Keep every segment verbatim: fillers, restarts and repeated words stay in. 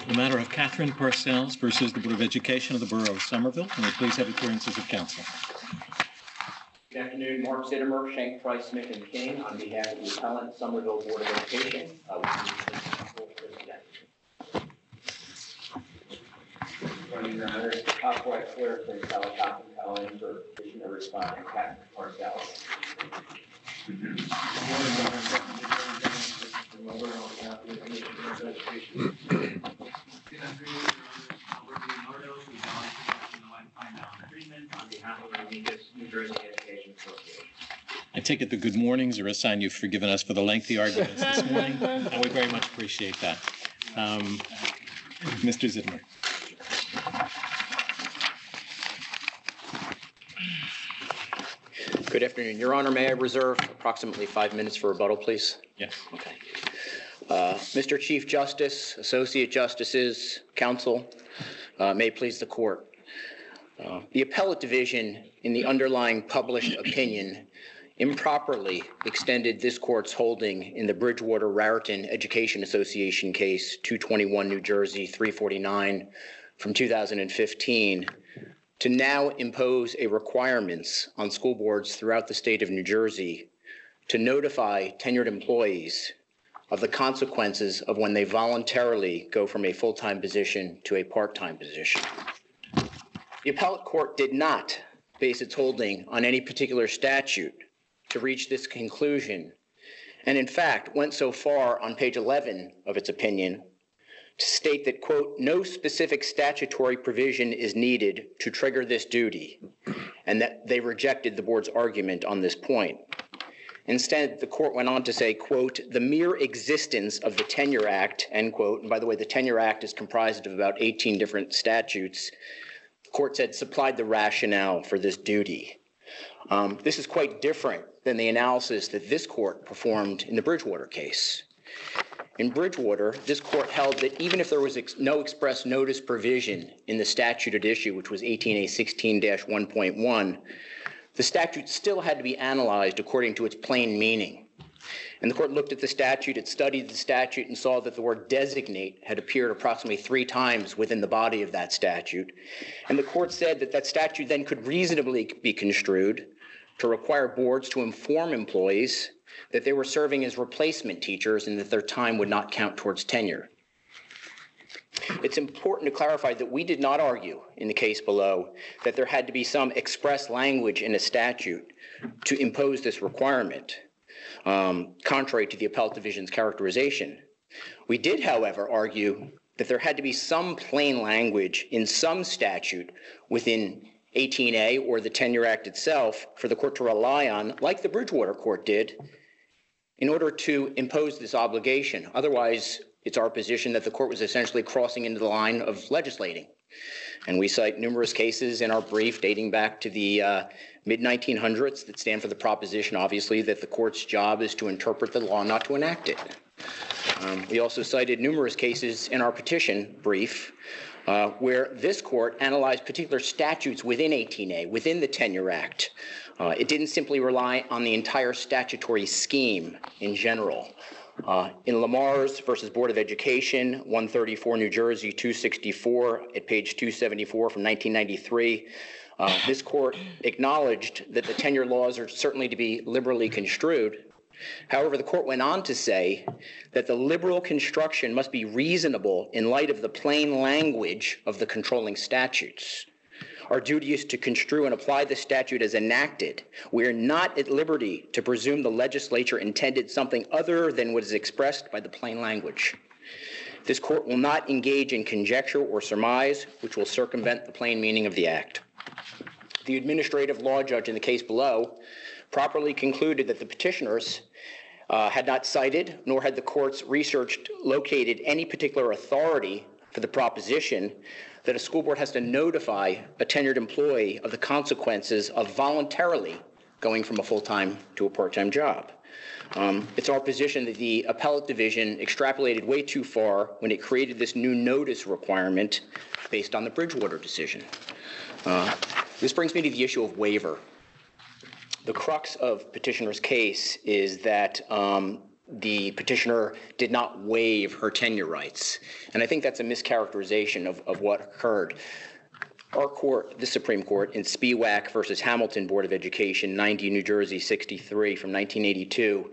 The matter of Catherine Parcells versus the Board of Education of the Borough of Somerville. May we please have appearances of counsel. Good afternoon, Mark Zittimer, Schenck, Price, Smith, and King, on behalf of the appellant, Somerville Board of Education. Uh, Running your honor, top right clear for Appellant Catherine Cohen for petitioner respondent Catherine Parcells. On behalf of the Amicus New Jersey Education Association. I take it the good mornings are a sign you've forgiven us for the lengthy arguments this morning, and we very much appreciate that. Um, Mister Zittimer. Good afternoon. Your Honor, may I reserve approximately five minutes for rebuttal, please? Yes. Okay. Uh, Mister Chief Justice, Associate Justices, Counsel, uh, may it please the Court. Uh, the appellate division in the underlying published opinion improperly extended this court's holding in the Bridgewater Raritan Education Association case two twenty-one New Jersey three forty-nine from two thousand fifteen to now impose a requirements on school boards throughout the state of New Jersey to notify tenured employees of the consequences of when they voluntarily go from a full-time position to a part-time position. The appellate court did not base its holding on any particular statute to reach this conclusion, and in fact went so far on page eleven of its opinion to state that, quote, no specific statutory provision is needed to trigger this duty, and that they rejected the board's argument on this point. Instead, the court went on to say, quote, the mere existence of the Tenure Act, end quote, and by the way, the Tenure Act is comprised of about eighteen different statutes, the court said supplied the rationale for this duty. Um, this is quite different than the analysis that this court performed in the Bridgewater case. In Bridgewater, this court held that even if there was ex- no express notice provision in the statute at issue, which was eighteen A sixteen dash one point one, the statute still had to be analyzed according to its plain meaning. And the court looked at the statute, it studied the statute, and saw that the word designate had appeared approximately three times within the body of that statute. And the court said that that statute then could reasonably be construed to require boards to inform employees that they were serving as replacement teachers and that their time would not count towards tenure. It's important to clarify that we did not argue in the case below that there had to be some express language in a statute to impose this requirement, um, contrary to the appellate division's characterization. We did, however, argue that there had to be some plain language in some statute within eighteen A or the Tenure Act itself for the court to rely on, like the Bridgewater court did, in order to impose this obligation. Otherwise, it's our position that the court was essentially crossing into the line of legislating. And we cite numerous cases in our brief dating back to the uh, mid nineteen hundreds that stand for the proposition, obviously, that the court's job is to interpret the law, not to enact it. Um, we also cited numerous cases in our petition brief uh, where this court analyzed particular statutes within eighteen A, within the Tenure Act. Uh, it didn't simply rely on the entire statutory scheme in general. Uh, in Lamar's versus Board of Education, one thirty-four New Jersey, two sixty-four at page two seventy-four from nineteen ninety-three, uh, this court acknowledged that the tenure laws are certainly to be liberally construed. However, the court went on to say that the liberal construction must be reasonable in light of the plain language of the controlling statutes. Our duty is to construe and apply the statute as enacted. We are not at liberty to presume the legislature intended something other than what is expressed by the plain language. This court will not engage in conjecture or surmise, which will circumvent the plain meaning of the act. The administrative law judge in the case below properly concluded that the petitioners uh, had not cited, nor had the courts researched, located any particular authority for the proposition that a school board has to notify a tenured employee of the consequences of voluntarily going from a full-time to a part-time job. Um, it's our position that the appellate division extrapolated way too far when it created this new notice requirement based on the Bridgewater decision. Uh, this brings me to the issue of waiver. The crux of petitioner's case is that um, the petitioner did not waive her tenure rights. And I think that's a mischaracterization of, of what occurred. Our court, the Supreme Court, in Spiewak versus Hamilton Board of Education, ninety New Jersey sixty-three from nineteen eighty-two,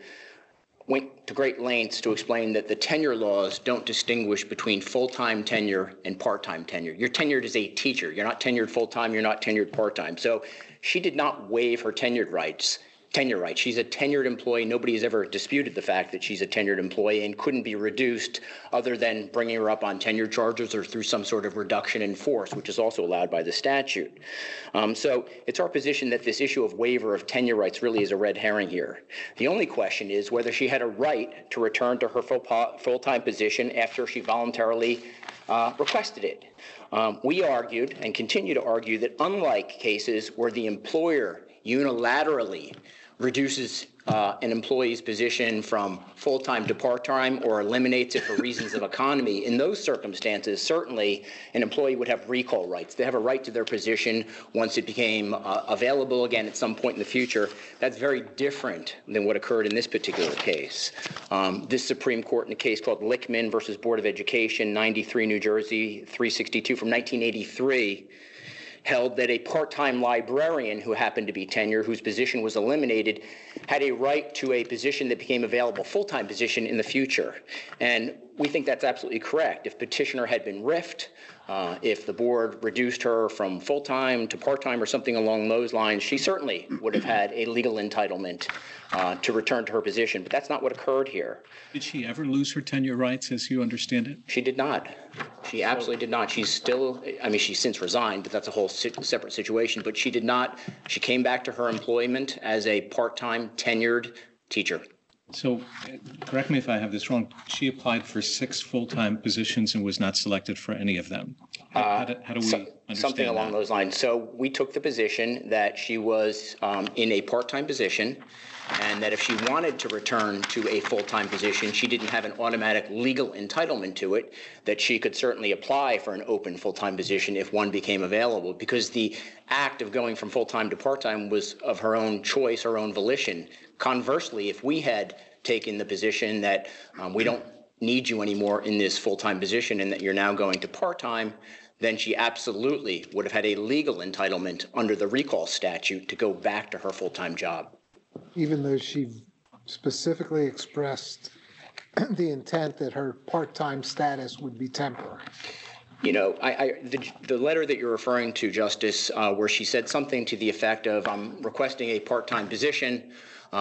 went to great lengths to explain that the tenure laws don't distinguish between full-time tenure and part-time tenure. You're tenured as a teacher. You're not tenured full-time. You're not tenured part-time. So she did not waive her tenured rights. Tenure rights. She's a tenured employee. Nobody has ever disputed the fact that she's a tenured employee and couldn't be reduced other than bringing her up on tenure charges or through some sort of reduction in force, which is also allowed by the statute. Um, so it's our position that this issue of waiver of tenure rights really is a red herring here. The only question is whether she had a right to return to her full po- full-time position after she voluntarily uh, requested it. Um, we argued and continue to argue that unlike cases where the employer unilaterally reduces uh, an employee's position from full-time to part-time or eliminates it for reasons of economy, in those circumstances, certainly an employee would have recall rights. They have a right to their position once it became uh, available again at some point in the future. That's very different than what occurred in this particular case. Um, this Supreme Court in a case called Lickman versus Board of Education, ninety-three New Jersey, three sixty-two from nineteen eighty-three, held that a part-time librarian who happened to be tenured, whose position was eliminated, had a right to a position that became available, full-time position in the future. And we think that's absolutely correct. If petitioner had been riffed, uh, if the board reduced her from full-time to part-time or something along those lines, she certainly would have had a legal entitlement uh, to return to her position. But that's not what occurred here. Did she ever lose her tenure rights, as you understand it? She did not. She absolutely did not. She's still, I mean, she's since resigned, but that's a whole si- separate situation. But she did not. She came back to her employment as a part-time tenured teacher. So, uh, correct me if I have this wrong. She applied for six full-time positions and was not selected for any of them. How, Uh, how, do, how do we so- understand Something along that? those lines. So we took the position that she was um, in a part-time position, and that if she wanted to return to a full-time position, she didn't have an automatic legal entitlement to it, that she could certainly apply for an open full-time position if one became available, because the act of going from full-time to part-time was of her own choice, her own volition. Conversely, if we had taken the position that um, we don't need you anymore in this full-time position and that you're now going to part-time, then she absolutely would have had a legal entitlement under the recall statute to go back to her full-time job. Even though she specifically expressed the intent that her part-time status would be temporary. You know, I, I, the, the letter that you're referring to, Justice, uh, where she said something to the effect of, I'm requesting a part-time position,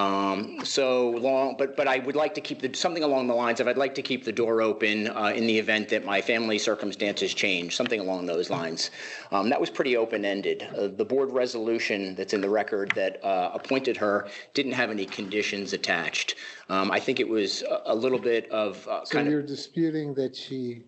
um, so long, but but I would like to keep the, something along the lines of, I'd like to keep the door open uh, in the event that my family circumstances change, something along those lines. Um, that was pretty open-ended. Uh, the board resolution that's in the record that uh, appointed her didn't have any conditions attached. Um, I think it was a, a little bit of uh, So kind you're of... disputing that she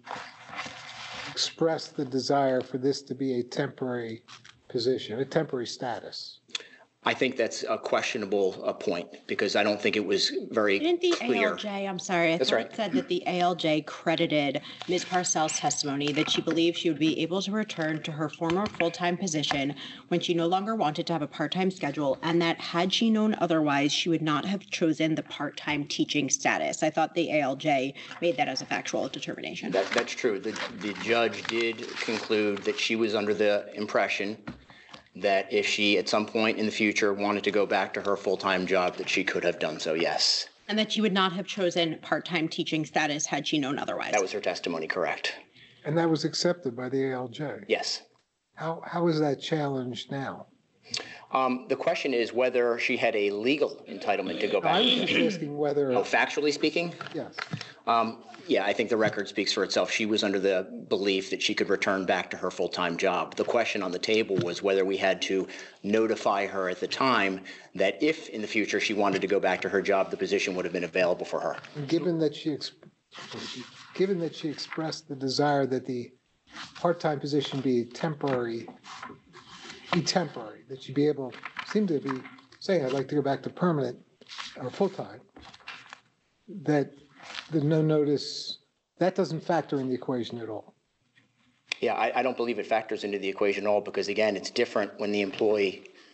expressed the desire for this to be a temporary position, a temporary status. I think that's a questionable uh, point, because I don't think it was very Didn't the clear. A L J, I'm sorry, I That's thought right. it said that the A L J credited Miz Parcells' testimony that she believed she would be able to return to her former full-time position when she no longer wanted to have a part-time schedule, and that had she known otherwise, she would not have chosen the part-time teaching status. I thought the A L J made that as a factual determination. That, that's true. The, the judge did conclude that she was under the impression that if she at some point in the future wanted to go back to her full-time job, that she could have done so, yes. And that she would not have chosen part-time teaching status had she known otherwise. That was her testimony, correct? And that was accepted by the A L J. Yes. How, how is that challenged now? Um, the question is whether she had a legal entitlement to go I back. was just asking whether, Oh, factually speaking? yes, Um, yeah, I think the record speaks for itself. She was under the belief that she could return back to her full-time job. The question on the table was whether we had to notify her at the time that if in the future she wanted to go back to her job, the position would have been available for her. and given that she, ex- given that she expressed the desire that the part-time position be temporary, be temporary, that she be able, seem to be saying, I'd like to go back to permanent or full-time, that the no notice, that doesn't factor in the equation at all. Yeah, I, I don't believe it factors into the equation at all, because again, it's different when the employee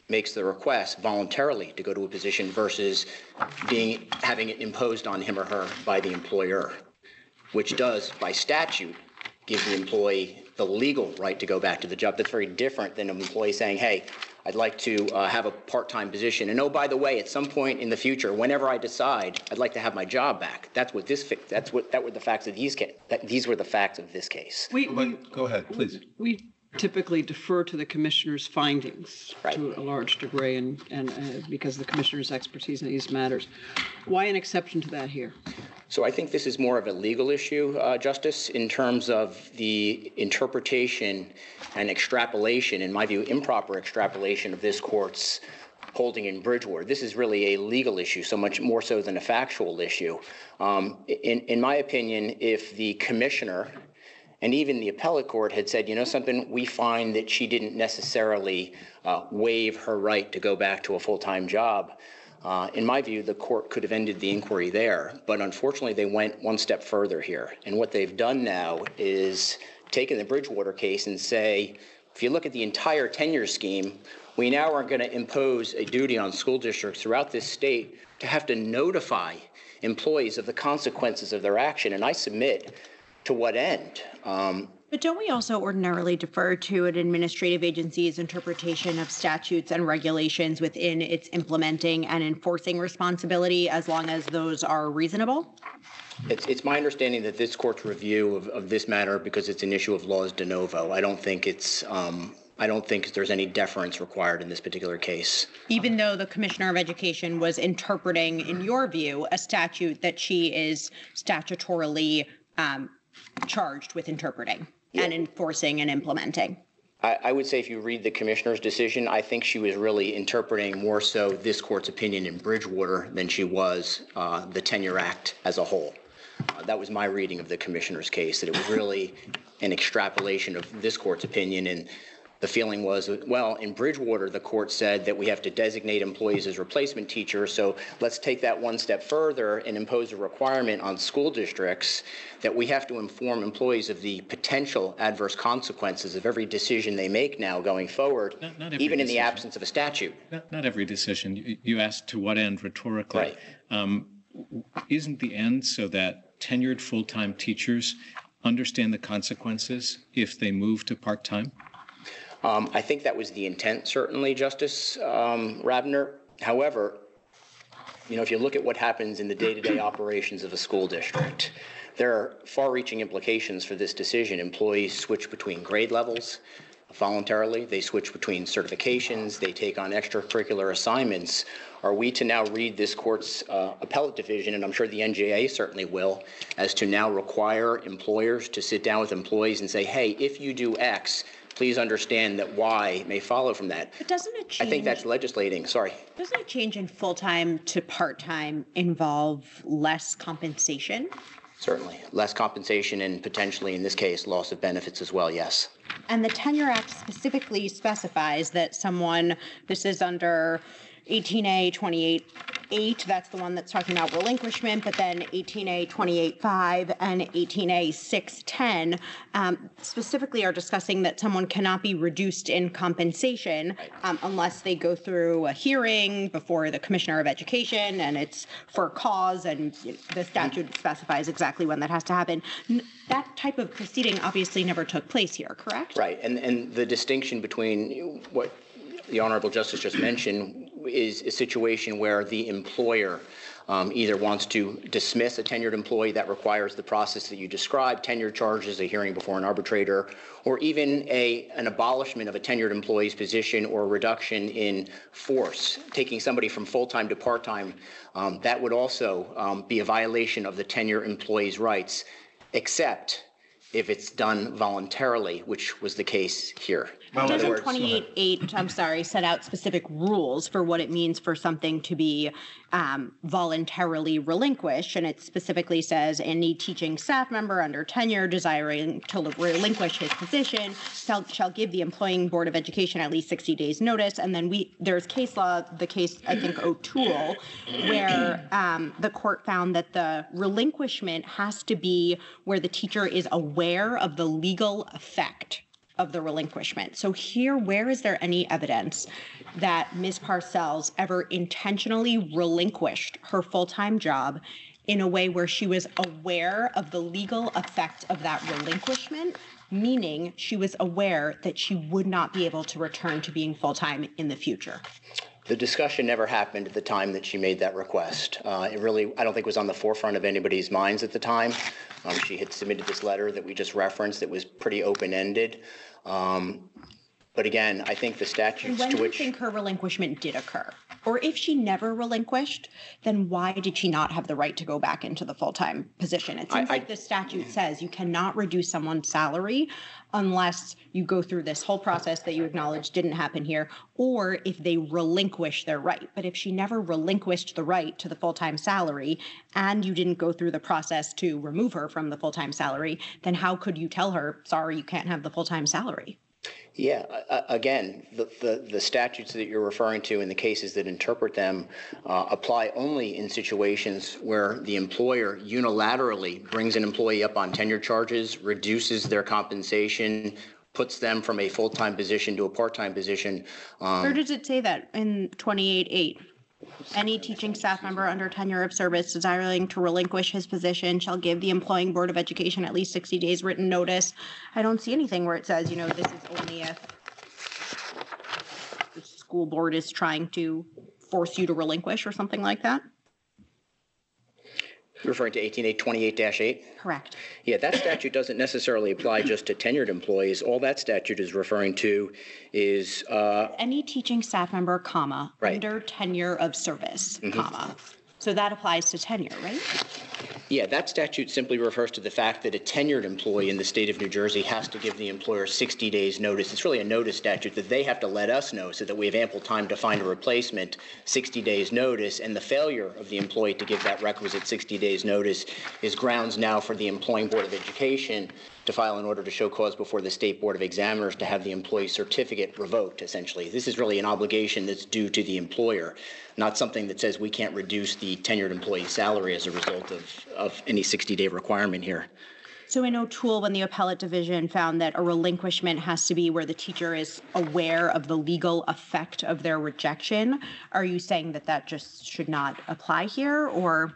makes the request voluntarily to go to a position versus being having it imposed on him or her by the employer, which does, by statute, give the employee the legal right to go back to the job. That's very different than an employee saying, hey, I'd like to uh, have a part-time position. And oh, by the way, at some point in the future, whenever I decide, I'd like to have my job back. That's what this, that's what, that were the facts of these case. That, these were the facts of this case. We, we, Go ahead, please. we typically defer to the commissioner's findings Right. to a large degree, and, and uh, because of the commissioner's expertise in these matters. Why an exception to that here? So I think this is more of a legal issue, uh, Justice, in terms of the interpretation and extrapolation, in my view, improper extrapolation of this court's holding in Bridgewater. This is really a legal issue, so much more so than a factual issue. Um, in, in my opinion, if the commissioner and even the appellate court had said, you know something, we find that she didn't necessarily uh, waive her right to go back to a full-time job, Uh, in my view, the court could have ended the inquiry there, but unfortunately they went one step further here. And what they've done now is taken the Bridgewater case and say, if you look at the entire tenure scheme, we now are going to impose a duty on school districts throughout this state to have to notify employees of the consequences of their action. And I submit, to what end? Um, But don't we also ordinarily defer to an administrative agency's interpretation of statutes and regulations within its implementing and enforcing responsibility as long as those are reasonable? It's, it's my understanding that this court's review of, of this matter, because it's an issue of law, is de novo. I don't think it's, um, I don't think there's any deference required in this particular case. Even though the Commissioner of Education was interpreting, in your view, a statute that she is statutorily um, charged with interpreting and enforcing and implementing. I, I would say if you read the commissioner's decision, I think she was really interpreting more so this court's opinion in Bridgewater than she was uh, the Tenure Act as a whole. Uh, that was my reading of the commissioner's case, that it was really an extrapolation of this court's opinion. And the feeling was, well, in Bridgewater, the court said that we have to designate employees as replacement teachers. So let's take that one step further and impose a requirement on school districts that we have to inform employees of the potential adverse consequences of every decision they make now going forward, Not- not every even in the decision. absence of a statute. Not, not every decision. You, you asked to what end rhetorically. Right. Um, isn't the end so that tenured full-time teachers understand the consequences if they move to part-time? Um, I think that was the intent, certainly, Justice um, Rabner. However, you know, if you look at what happens in the day-to-day operations of a school district, there are far-reaching implications for this decision. Employees switch between grade levels voluntarily. They switch between certifications. They take on extracurricular assignments. Are we to now read this court's uh, appellate division, and I'm sure the N J A certainly will, as to now require employers to sit down with employees and say, hey, if you do X, please understand that Y may follow from that. But doesn't it change? I think that's legislating. Sorry. Doesn't a change in full-time to part-time involve less compensation? Certainly. Less compensation and potentially, in this case, loss of benefits as well, yes. And the Tenure Act specifically specifies that someone, this is under eighteen A twenty-eight eight, that's the one that's talking about relinquishment, but then eighteen A twenty-eight five and eighteen A six ten um, specifically are discussing that someone cannot be reduced in compensation um, unless they go through a hearing before the Commissioner of Education, and it's for cause, and the statute specifies exactly when that has to happen. N- That type of proceeding obviously never took place here, correct? Right. And, and the distinction between what the Honorable Justice just mentioned is a situation where the employer um, either wants to dismiss a tenured employee that requires the process that you described, tenure charges, a hearing before an arbitrator, or even a an abolishment of a tenured employee's position or a reduction in force, taking somebody from full-time to part-time. Um, that would also um, be a violation of the tenure employee's rights, except if it's done voluntarily, which was the case here. In other Doesn't words- twenty-eight eight, I'm sorry, set out specific rules for what it means for something to be um, voluntarily relinquished? And it specifically says any teaching staff member under tenure desiring to relinquish his position shall, shall give the employing Board of Education at least sixty days notice. And then we there's case law, the case, I think, O'Toole, where um, the court found that the relinquishment has to be where the teacher is aware of the legal effect of the relinquishment. So here, where is there any evidence that Miz Parcells ever intentionally relinquished her full-time job in a way where she was aware of the legal effect of that relinquishment, meaning she was aware that she would not be able to return to being full-time in the future? The discussion never happened at the time that she made that request. Uh, it really, I don't think, was on the forefront of anybody's minds at the time. Um, she had submitted this letter that we just referenced that was pretty open-ended. Um, but again, I think the statutes When to do you which... think her relinquishment did occur? Or if she never relinquished, then why did she not have the right to go back into the full-time position? It seems I- I- like the statute says you cannot reduce someone's salary unless you go through this whole process that you acknowledge didn't happen here, or if they relinquish their right. But if she never relinquished the right to the full-time salary and you didn't go through the process to remove her from the full-time salary, then how could you tell her, sorry, you can't have the full-time salary? Yeah, uh, again, the, the, the statutes that you're referring to and the cases that interpret them uh, apply only in situations where the employer unilaterally brings an employee up on tenure charges, reduces their compensation, puts them from a full-time position to a part-time position. Um, Where does it say that in twenty-eight eight? Any teaching staff member under tenure of service desiring to relinquish his position shall give the employing Board of Education at least sixty days written notice. I don't see anything where it says, you know, this is only if the school board is trying to force you to relinquish or something like that. You're referring to eighteen eight twenty-eight dash eight? Correct. Yeah, that statute doesn't necessarily apply just to tenured employees. All that statute is referring to is uh, Any teaching staff member, comma, Right. under tenure of service, comma. So that applies to tenure, right? Yeah, that statute simply refers to the fact that a tenured employee in the state of New Jersey has to give the employer sixty days notice. It's really a notice statute that they have to let us know so that we have ample time to find a replacement, sixty days notice, and the failure of the employee to give that requisite sixty days notice is grounds now for the employing Board of Education to file an order to show cause before the State Board of Examiners to have the employee certificate revoked, essentially. This is really an obligation that's due to the employer, not something that says we can't reduce the tenured employee's salary as a result of, of any sixty-day requirement here. So in O'Toole, when the appellate division found that a relinquishment has to be where the teacher is aware of the legal effect of their rejection, are you saying that that just should not apply here, or?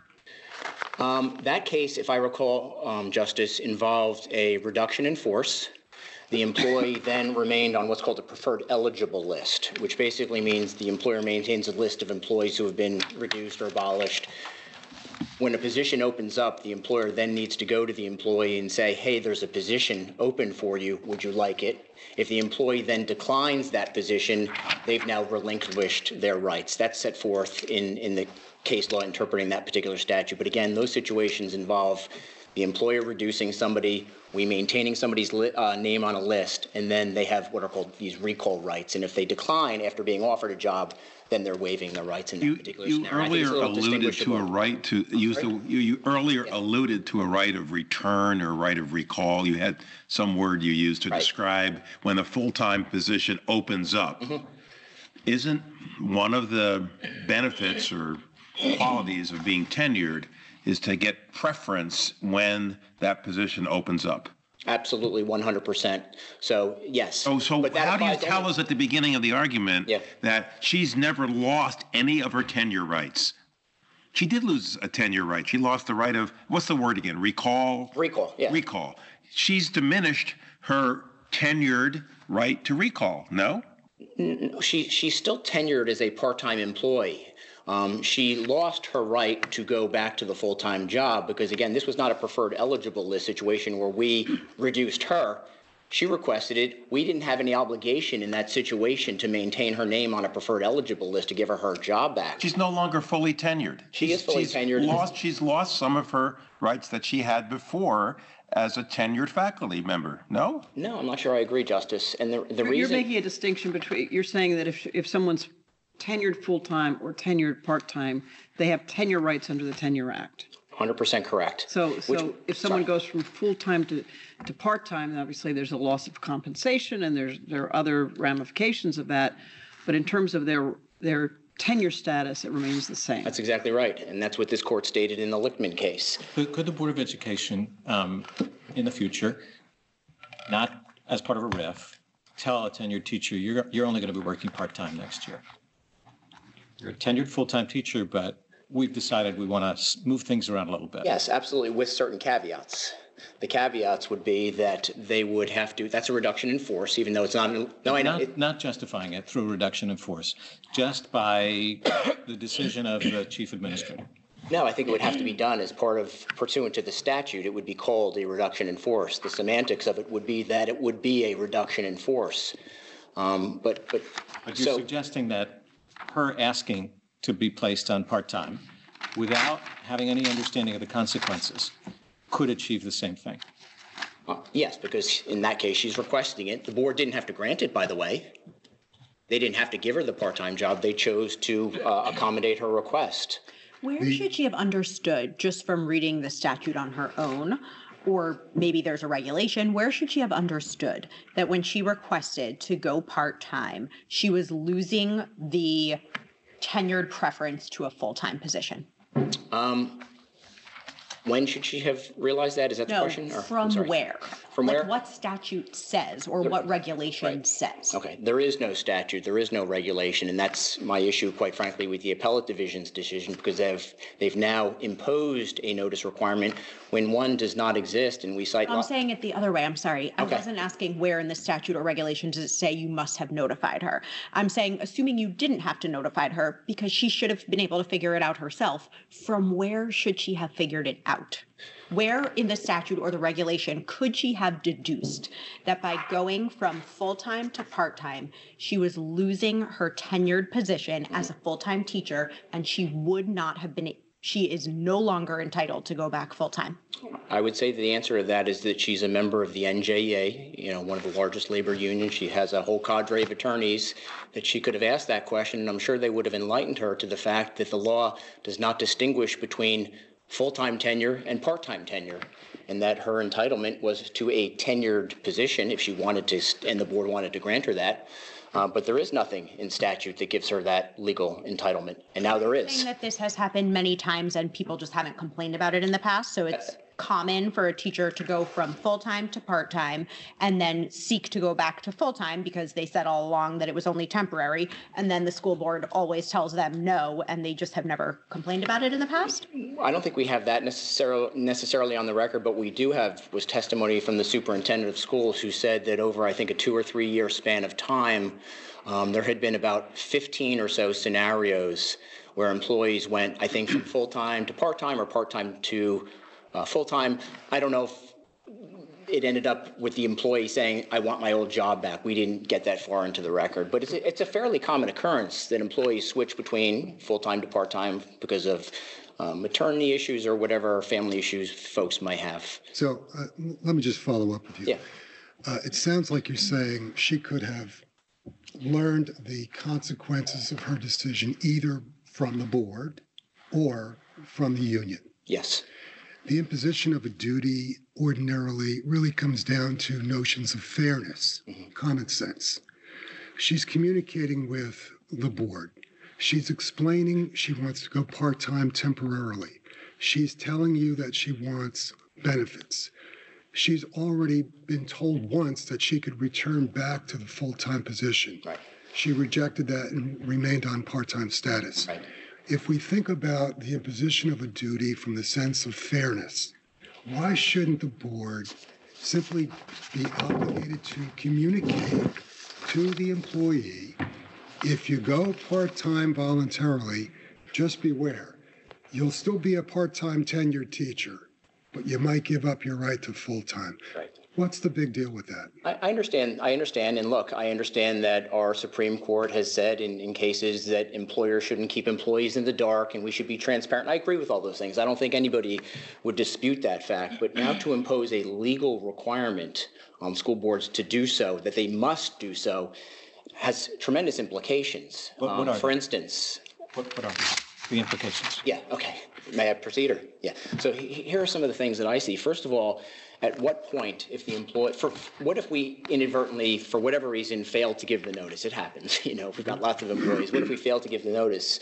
Um, that case, if I recall, um, Justice, involved a reduction in force. The employee then remained on what's called a preferred eligible list, which basically means the employer maintains a list of employees who have been reduced or abolished. When a position opens up, the employer then needs to go to the employee and say, hey, there's a position open for you. Would you like it? If the employee then declines that position, they've now relinquished their rights. That's set forth in, in the case law interpreting that particular statute. But again, those situations involve the employer reducing somebody, we maintaining somebody's li- uh, name on a list, and then they have what are called these recall rights. And if they decline after being offered a job, then they're waiving their rights in that You, particular you scenario. I think it's earlier a little alluded to a distinguishable. right to use the, you, you earlier alluded to a right of return or right of recall. You had some word you used to Right. describe when a full-time position opens up. Mm-hmm. Isn't one of the benefits or qualities of being tenured is to get preference when that position opens up? Absolutely, one hundred percent. So, yes. Oh, so But that how do you applies to tell any- us at the beginning of the argument Yeah. that she's never lost any of her tenure rights? She did lose a tenure right. She lost the right of, what's the word again? Recall? Recall, yeah. Recall. She's diminished her tenured right to recall, no? She, she's still tenured as a part-time employee. Um, she lost her right to go back to the full-time job because, again, this was not a preferred eligible list situation where we reduced her. She requested it. We didn't have any obligation in that situation to maintain her name on a preferred eligible list to give her her job back. She's no longer fully tenured. She She's- is fully she's tenured. Lost, she's lost some of her rights that she had before as a tenured faculty member, no? No, I'm not sure I agree, Justice. And the, the You're reason... making a distinction between, you're saying that if, if someone's tenured full-time or tenured part-time, they have tenure rights under the Tenure Act. one hundred percent correct. So, Which- so if someone sorry. goes from full-time to, to part-time, then obviously there's a loss of compensation and there's, there are other ramifications of that. But in terms of their, their tenure status, it remains the same. That's exactly right. And that's what this court stated in the Lichtman case. Could, could the Board of Education, um, in the future, not as part of a R I F, tell a tenured teacher, you're, you're only going to be working part-time next year. You're a tenured full-time teacher, but we've decided we want to move things around a little bit. Yes, absolutely, with certain caveats. The caveats would be that they would have to, that's a reduction in force, even though it's not, no, I know. Not, it- not justifying it through a reduction in force, just by the decision of the chief administrator. No, I think it would have to be done as part of, pursuant to the statute, it would be called a reduction in force. The semantics of it would be that it would be a reduction in force. Um, But, but, But you're so, suggesting that her asking to be placed on part-time without having any understanding of the consequences could achieve the same thing. uh, yes, because in that case, she's requesting it. The board didn't have to grant it, by the way. They didn't have to give her the part-time job. They chose to uh, accommodate her request. Where should she have understood, just from reading the statute on her own, or maybe there's a regulation, where should she have understood that when she requested to go part-time, she was losing the tenured preference to a full-time position? Um, When should she have realized that? Is that the No, question? Or- I'm from sorry. where? From like where? what statute says or what regulation Right. says? Okay, there is no statute, there is no regulation, and that's my issue, quite frankly, with the appellate division's decision, because they've, they've now imposed a notice requirement when one does not exist, and we cite. I'm lo- saying it the other way. I'm sorry. I Okay. wasn't asking where in the statute or regulation does it say you must have notified her. I'm saying, assuming you didn't have to notify her because she should have been able to figure it out herself, from where should she have figured it out? Where in the statute or the regulation could she have deduced that by going from full-time to part-time, she was losing her tenured position as a full-time teacher and she would not have been, she is no longer entitled to go back full-time? I would say that the answer to that is that she's a member of the N J A, you know, one of the largest labor unions. She has a whole cadre of attorneys that she could have asked that question, and I'm sure they would have enlightened her to the fact that the law does not distinguish between full-time tenure and part-time tenure, and that her entitlement was to a tenured position if she wanted to, and the board wanted to grant her that. Uh, but there is nothing in statute that gives her that legal entitlement, and now there is. Saying that this has happened many times and people just haven't complained about it in the past, so it's common for a teacher to go from full-time to part-time and then seek to go back to full-time because they said all along that it was only temporary, and then the school board always tells them no, and they just have never complained about it in the past? I don't think we have that necessarily necessarily on the record, but we do have was testimony from the superintendent of schools who said that over, I think, a two or three year span of time, um, there had been about fifteen or so scenarios where employees went, I think, from full-time to part-time or part-time to uh, full-time. I don't know if it ended up with the employee saying, I want my old job back. We didn't get that far into the record, but it's a, it's a fairly common occurrence that employees switch between full-time to part-time because of uh, maternity issues or whatever family issues folks might have. So uh, l- let me just follow up with you. Yeah. Uh, it sounds like you're saying she could have learned the consequences of her decision either from the board or from the union. Yes. The imposition of a duty ordinarily really comes down to notions of fairness, common sense. She's communicating with the board. She's explaining she wants to go part-time temporarily. She's telling you that she wants benefits. She's already been told once that she could return back to the full-time position. Right. She rejected that and remained on part-time status. Right. If we think about the imposition of a duty from the sense of fairness, why shouldn't the board simply be obligated to communicate to the employee, if you go part-time voluntarily, just beware, you'll still be a part-time tenured teacher, but you might give up your right to full-time. Right. What's the big deal with that? I, I understand. I understand. And look, I understand that our Supreme Court has said in, in cases that employers shouldn't keep employees in the dark and we should be transparent. I agree with all those things. I don't think anybody would dispute that fact. But now to impose a legal requirement on school boards to do so, that they must do so, has tremendous implications. What- what Um, are for they? instance, What, what are the implications? yeah, okay. May I proceed or? Yeah. So he- he- here are some of the things that I see. First of all, at what point, if the employee, for what if we inadvertently, for whatever reason, failed to give the notice? It happens. You know, we've got lots of employees. What if we fail to give the notice?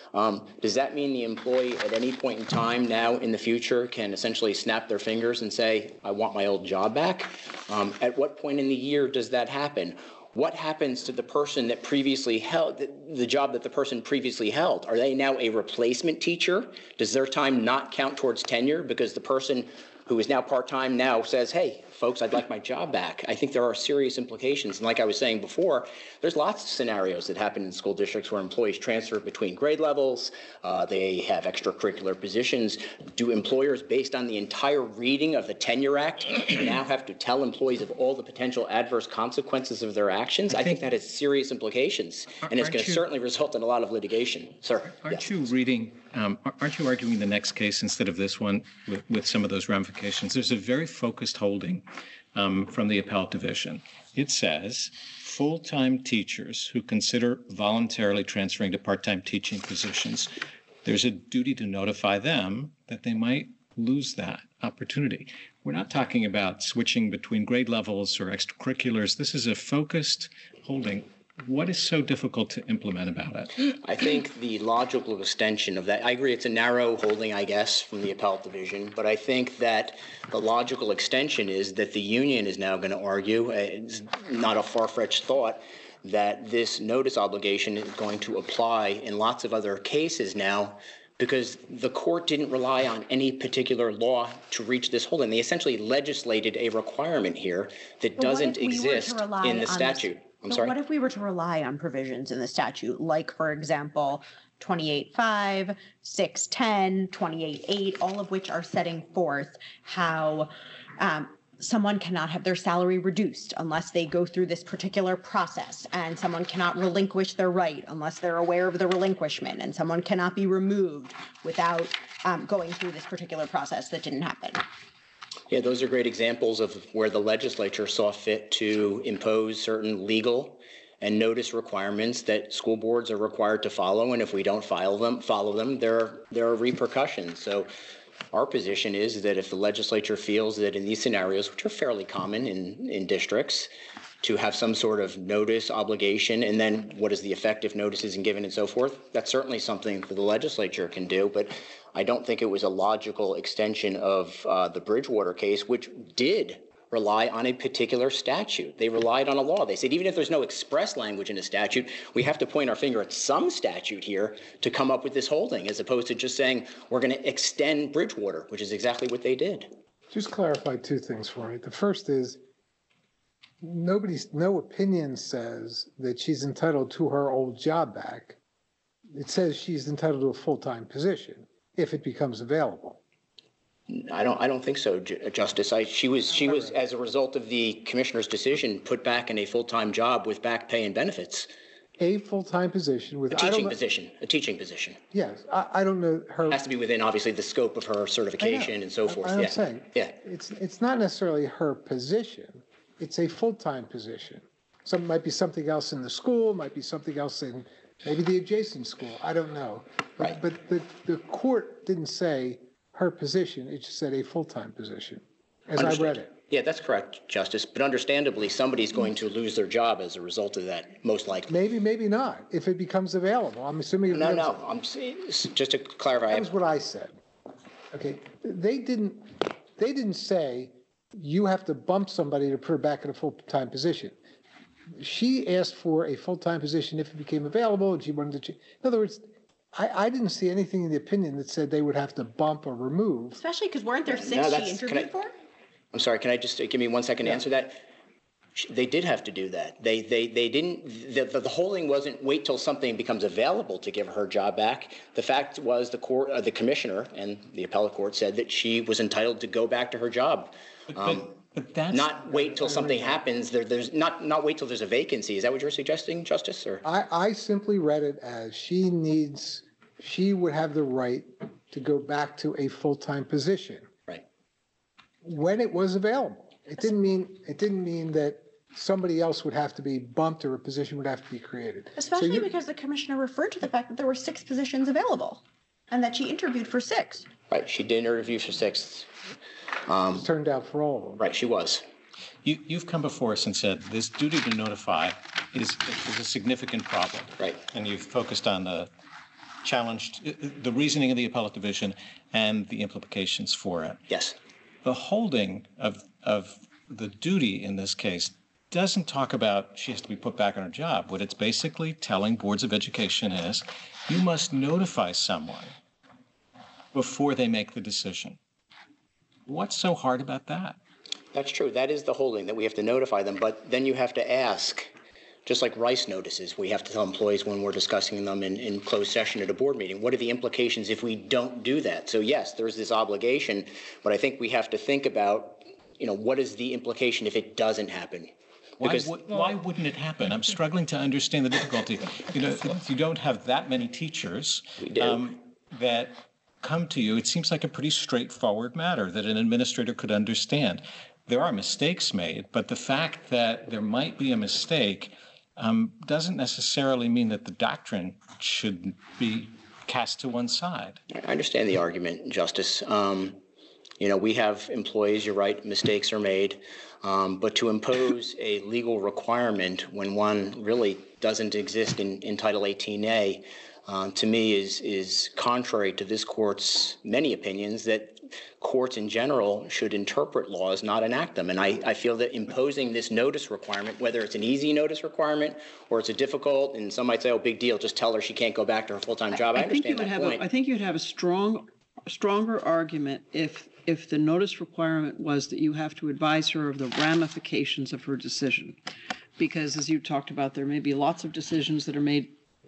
Um, does that mean the employee at any point in time now in the future can essentially snap their fingers and say, I want my old job back? Um, at what point in the year does that happen? What happens to the person that previously held the, the job that the person previously held? Are they now a replacement teacher? Does their time not count towards tenure because the person who is now part-time now says, hey, folks, I'd like my job back? I think there are serious implications. And like I was saying before, there's lots of scenarios that happen in school districts where employees transfer between grade levels. Uh, they have extracurricular positions. Do employers, based on the entire reading of the Tenure Act, now have to tell employees of all the potential adverse consequences of their actions? I think that has serious implications, and it's going to certainly result in a lot of litigation. Sir? Aren't Yes. you reading, um, aren't you arguing the next case instead of this one with, with some of those ramifications? There's a very focused holding um, from the appellate division. It says full-time teachers who consider voluntarily transferring to part-time teaching positions, there's a duty to notify them that they might lose that opportunity. We're not talking about switching between grade levels or extracurriculars. This is a focused holding. What is so difficult to implement about it? I think the logical extension of that, I agree it's a narrow holding, I guess, from the appellate division, but I think that the logical extension is that the union is now going to argue, uh, it's not a far-fetched thought, that this notice obligation is going to apply in lots of other cases now because the court didn't rely on any particular law to reach this holding. They essentially legislated a requirement here that But what doesn't if we were to exist rely in on the this- statute. I'm But sorry? what if we were to rely on provisions in the statute, like, for example, twenty-eight five, six ten, twenty-eight eight, all of which are setting forth how um, someone cannot have their salary reduced unless they go through this particular process, and someone cannot relinquish their right unless they're aware of the relinquishment, and someone cannot be removed without um, going through this particular process that didn't happen. Yeah, those are great examples of where the legislature saw fit to impose certain legal and notice requirements that school boards are required to follow, and if we don't follow them, follow them, there, there are repercussions. So our position is that if the legislature feels that in these scenarios, which are fairly common in, in districts, to have some sort of notice obligation, and then what is the effect if notice isn't given and so forth, that's certainly something that the legislature can do, but I don't think it was a logical extension of uh, the Bridgewater case, which did rely on a particular statute. They relied on a law. They said even if there's no express language in a statute, we have to point our finger at some statute here to come up with this holding, as opposed to just saying we're going to extend Bridgewater, which is exactly what they did. Just clarify two things for me. The first is nobody's, no opinion says that she's entitled to her old job back. It says she's entitled to a full-time position if it becomes available. I don't. I don't think so, J- Justice. I, she was. She was, as a result of the commissioner's decision, put back in a full-time job with back pay and benefits. A full-time position with A I don't teaching know- position. A teaching position. Yes, I, I don't know her. Has to be within, obviously, the scope of her I know. certification and so I- forth. I'm Yeah. saying Yeah. it's it's not necessarily her position. It's a full-time position. Some might be something else in the school, might be something else in maybe the adjacent school. I don't know. But, Right. But the the court didn't say her position. It just said a full-time position, as I Understood. read it. Yeah, that's correct, Justice. But understandably, somebody's going to lose their job as a result of that, most likely. Maybe, maybe not. If it becomes available, I'm assuming. It No, becomes- no. I'm saying, just to clarify. That was what I said. Okay, they didn't, they didn't say you have to bump somebody to put her back in a full-time position. She asked for a full-time position if it became available, and she wanted to, ch- in other words, I, I didn't see anything in the opinion that said they would have to bump or remove. Especially because weren't there No, six she that's- can I- interviewed for? I'm sorry, can I just uh, give me one second to answer that? Sh- They did have to do that. They, they, they didn't, the, the the holding wasn't wait till something becomes available to give her job back. The fact was the court, uh, the commissioner and the appellate court said that she was entitled to go back to her job. Um, But that's. Not wait till something happens, there, there's, not, not wait till there's a vacancy. Is that what you're suggesting, Justice, or? I, I simply read it as she needs, she would have the right to go back to a full-time position Right. when it was available. It didn't mean, it didn't mean that somebody else would have to be bumped or a position would have to be created. So Especially you- because the commissioner referred to the fact that there were six positions available and that she interviewed for six. Right, she did interview for six. Um, Turned out for all of them. right, she was. You, you've come before us and said this duty to notify is, is a significant problem. Right. And you've focused on the challenged uh, the reasoning of the appellate division and the implications for it. Yes. The holding of, of the duty in this case doesn't talk about she has to be put back on her job. What it's basically telling boards of education is you must notify someone before they make the decision. What's so hard about that? That's true. That is the holding, that we have to notify them. But then you have to ask, just like Rice notices, we have to tell employees when we're discussing them in, in closed session at a board meeting, what are the implications if we don't do that? So yes, there's this obligation, but I think we have to think about, you know, what is the implication if it doesn't happen? Why, Because would, why wouldn't it happen? I'm struggling to understand the difficulty. You know, if you don't have that many teachers um, that come to you, it seems like a pretty straightforward matter that an administrator could understand. There are mistakes made, but the fact that there might be a mistake um, doesn't necessarily mean that the doctrine should be cast to one side. I understand the argument, Justice. Um, you know, we have employees, you're right, mistakes are made, um, but to impose a legal requirement when one really doesn't exist in, in Title eighteen A, uh, to me is, is contrary to this court's many opinions that courts in general should interpret laws, not enact them. And I, I feel that imposing this notice requirement, whether it's an easy notice requirement or it's a difficult, and some might say, oh, big deal, just tell her she can't go back to her full-time job. I, I think you understand would that have point. A, I think you'd have a strong, stronger argument if if the notice requirement was that you have to advise her of the ramifications of her decision. Because as you talked about, there may be lots of decisions that are made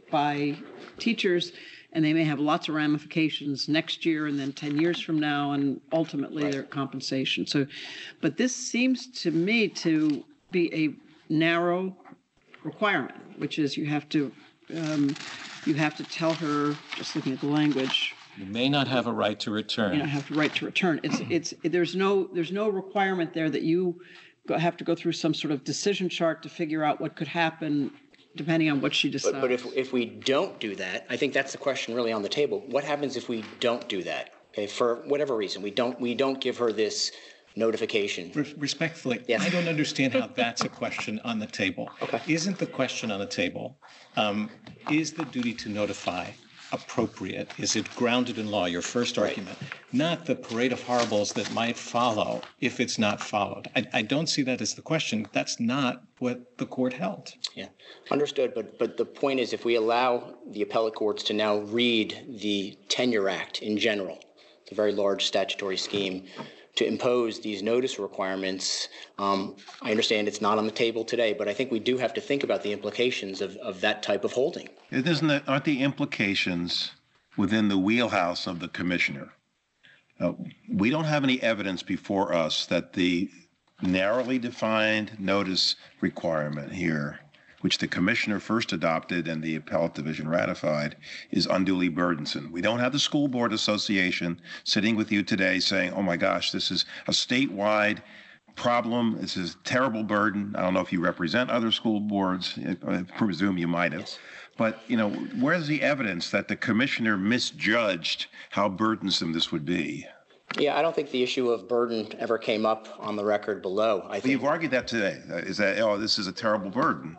by teachers, and they may have lots of ramifications next year and then ten years from now, and ultimately Right. their compensation. So, but this seems to me to be a narrow requirement, which is you have to, um, you have to tell her, just looking at the language, You may not have a right to return. you know, have the right to return. It's, it's, there's no, there's no requirement there that you go, have to go through some sort of decision chart to figure out what could happen depending on what she decides. But, but if, if we don't do that, I think that's the question really on the table. What happens if we don't do that? Okay, for whatever reason, we don't, we don't give her this notification. Re- Respectfully, Yes. I don't understand how that's a question on the table. Okay. Isn't the question on the table, um, is the duty to notify appropriate? Is it grounded in law? Your first argument, not the parade of horribles that might follow if it's not followed. I, I don't see that as the question. That's not what the court held. Yeah, understood. But but the point is, if we allow the appellate courts to now read the Tenure Act in general, it's a very large statutory scheme, to impose these notice requirements, um, I understand it's not on the table today, but I think we do have to think about the implications of, of that type of holding. Isn't that, aren't the implications within the wheelhouse of the commissioner? Uh, we don't have any evidence before us that the narrowly defined notice requirement here, which the commissioner first adopted and the appellate division ratified, is unduly burdensome. We don't have the school board association sitting with you today saying, oh my gosh, this is a statewide problem. This is a terrible burden. I don't know if you represent other school boards. I presume you might have. But, you know, where's the evidence that the commissioner misjudged how burdensome this would be? Yeah, I don't think the issue of burden ever came up on the record below. I Well, think you've argued that today. Is that, oh, this is a terrible burden.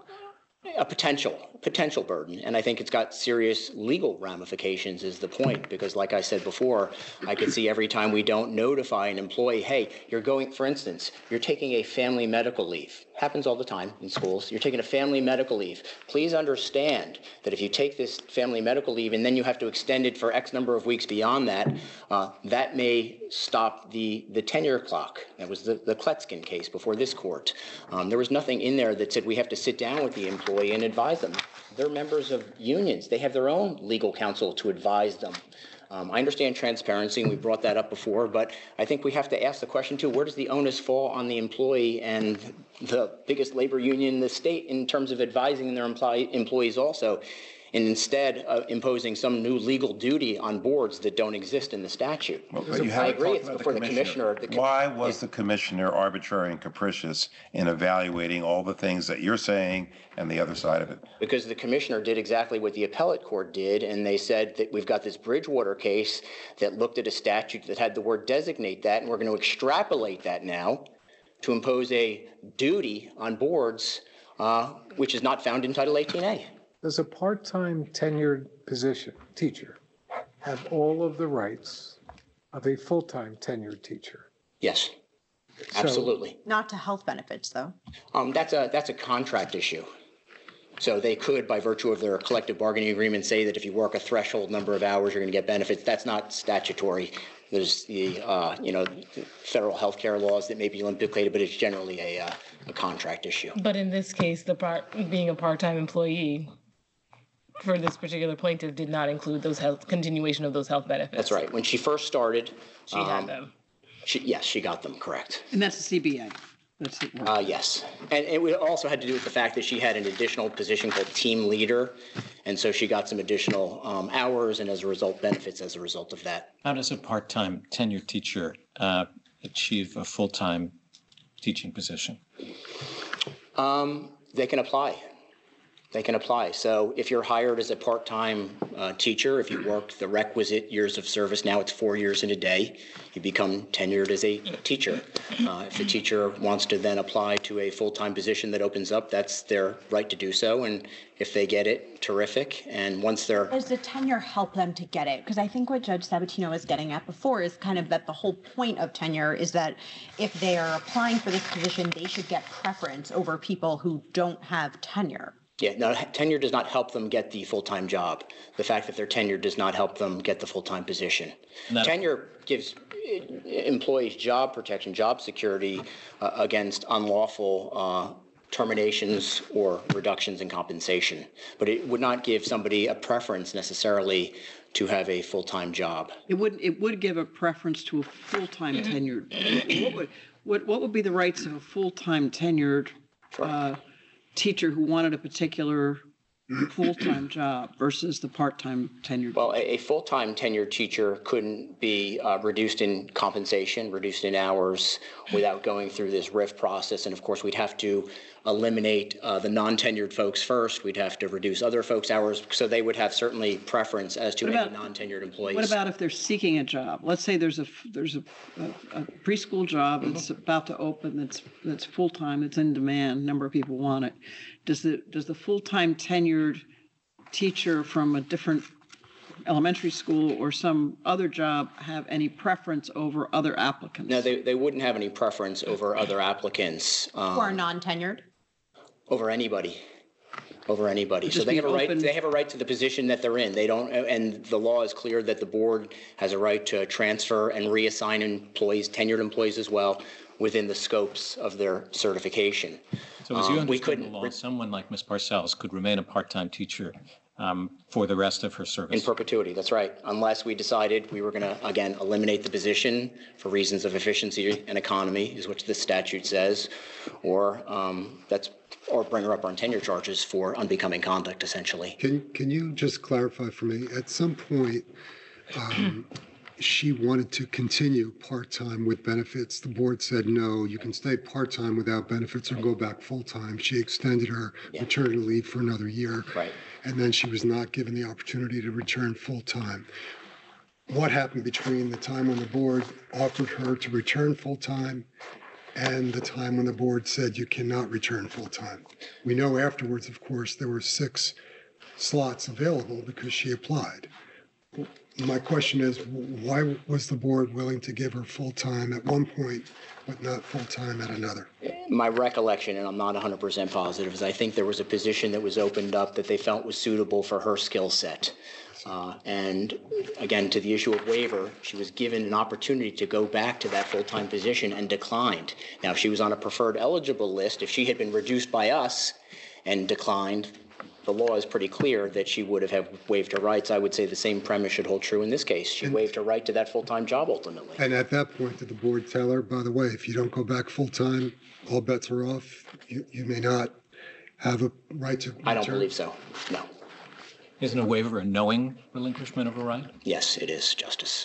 a potential, potential burden. And I think it's got serious legal ramifications is the point, because like I said before, I could see every time we don't notify an employee, hey, you're going, for instance, you're taking a family medical leave. Happens all the time in schools. You're taking a family medical leave. Please understand that if you take this family medical leave and then you have to extend it for X number of weeks beyond that, uh, that may stop the, the tenure clock. That was the, the Kletzkin case before this court. Um, there was nothing in there that said we have to sit down with the employee and advise them. They're members of unions. They have their own legal counsel to advise them. Um, I understand transparency, and we brought that up before, but I think we have to ask the question, too, where does the onus fall on the employee and the biggest labor union in the state in terms of advising their employ- employees also, and instead of imposing some new legal duty on boards that don't exist in the statute? Well, but you I haven't agree, talked it's about before the commissioner. The co- Why was the commissioner arbitrary and capricious in evaluating all the things that you're saying and the other side of it? Because the commissioner did exactly what the appellate court did, and they said that we've got this Bridgewater case that looked at a statute that had the word designate that, and we're going to extrapolate that now to impose a duty on boards, uh, which is not found in Title eighteen A. does a part-time tenured position, teacher, have all of the rights of a full-time tenured teacher? Yes, So- absolutely. Not to health benefits, though. Um, that's a, that's a contract issue. So they could, by virtue of their collective bargaining agreement, say that if you work a threshold number of hours, you're going to get benefits. That's not statutory. There's the, uh, you know, federal healthcare laws that may be implicated, but it's generally a, uh, a contract issue. But in this case, the part, being a part-time employee for this particular plaintiff did not include those health, continuation of those health benefits. That's right. When she first started, She um, had them. she, yes, she got them, correct. And that's the C B A. That's it. Uh, yes. And it would also had to do with the fact that she had an additional position called team leader. And so she got some additional um, hours and as a result, benefits as a result of that. How does a part-time tenured teacher uh, achieve a full-time teaching position? Um, they can apply. They can apply. So if you're hired as a part-time uh, teacher, if you worked the requisite years of service, now it's four years and a day, you become tenured as a teacher. Uh, if the teacher wants to then apply to a full-time position that opens up, that's their right to do so. And if they get it, terrific. And once they're... Does the tenure help them to get it? Because I think what Judge Sabatino was getting at before is kind of that the whole point of tenure is that if they are applying for this position, they should get preference over people who don't have tenure. Yeah, no, tenure does not help them get the full-time job. The fact that they're tenured does not help them get the full-time position. That- Tenure gives uh, employees job protection, job security uh, against unlawful uh, terminations or reductions in compensation. But it would not give somebody a preference necessarily to have a full-time job. It would, it would give a preference to a full-time tenured. What would, what, what would be the rights of a full-time tenured uh, teacher who wanted a particular full-time job versus the part-time tenured? Well, a, a full-time tenured teacher couldn't be uh, reduced in compensation, reduced in hours without going through this R I F process. And of course, we'd have to eliminate uh, the non-tenured folks first. We'd have to reduce other folks' hours. So they would have certainly preference as to What any about- non-tenured employees. What about if they're seeking a job? Let's say there's a, there's a, a a preschool job that's about to open, that's, that's full-time, it's in demand, number of people want it. Does the, does the full-time tenured teacher from a different elementary school or some other job have any preference over other applicants? No, they, they wouldn't have any preference over other applicants, um, Who are non-tenured? over anybody, over anybody. So just they be have a right, open- they have a right to the position that they're in. They don't, and the law is clear that the board has a right to transfer and reassign employees, tenured employees as well, within the scopes of their certification. So as you Um, we understand the couldn't law, re- someone like Miz Parcells could remain a part-time teacher um, for the rest of her In service. perpetuity, that's right. Unless we decided we were going to, again, eliminate the position for reasons of efficiency and economy, is what the statute says, or um, that's, or bring her up on tenure charges for unbecoming conduct, essentially. Can, can you just clarify for me, at some point, um, she wanted to continue part-time with benefits. The board said, no, you can stay part-time without benefits or go back full-time. She extended her maternity leave for another year. Right. And then she was not given the opportunity to return full-time. What happened between the time when the board offered her to return full-time and the time when the board said you cannot return full-time? We know afterwards, of course, there were six slots available because she applied. My question is, why was the board willing to give her full-time at one point, but not full-time at another? My recollection, and I'm not one hundred percent positive, is I think there was a position that was opened up that they felt was suitable for her skill set. Uh, and again, to the issue of waiver, she was given an opportunity to go back to that full-time position and declined. Now, if she was on a preferred eligible list, if she had been reduced by us and declined, the law is pretty clear that she would have, have waived her rights. I would say the same premise should hold true in this case. She waived her right to that full-time job ultimately. And at that point, did the board tell her, by the way, if you don't go back full-time, all bets are off? You, you may not have a right to return? I don't believe so, no. Isn't a waiver a knowing relinquishment of a right? Yes, it is, Justice.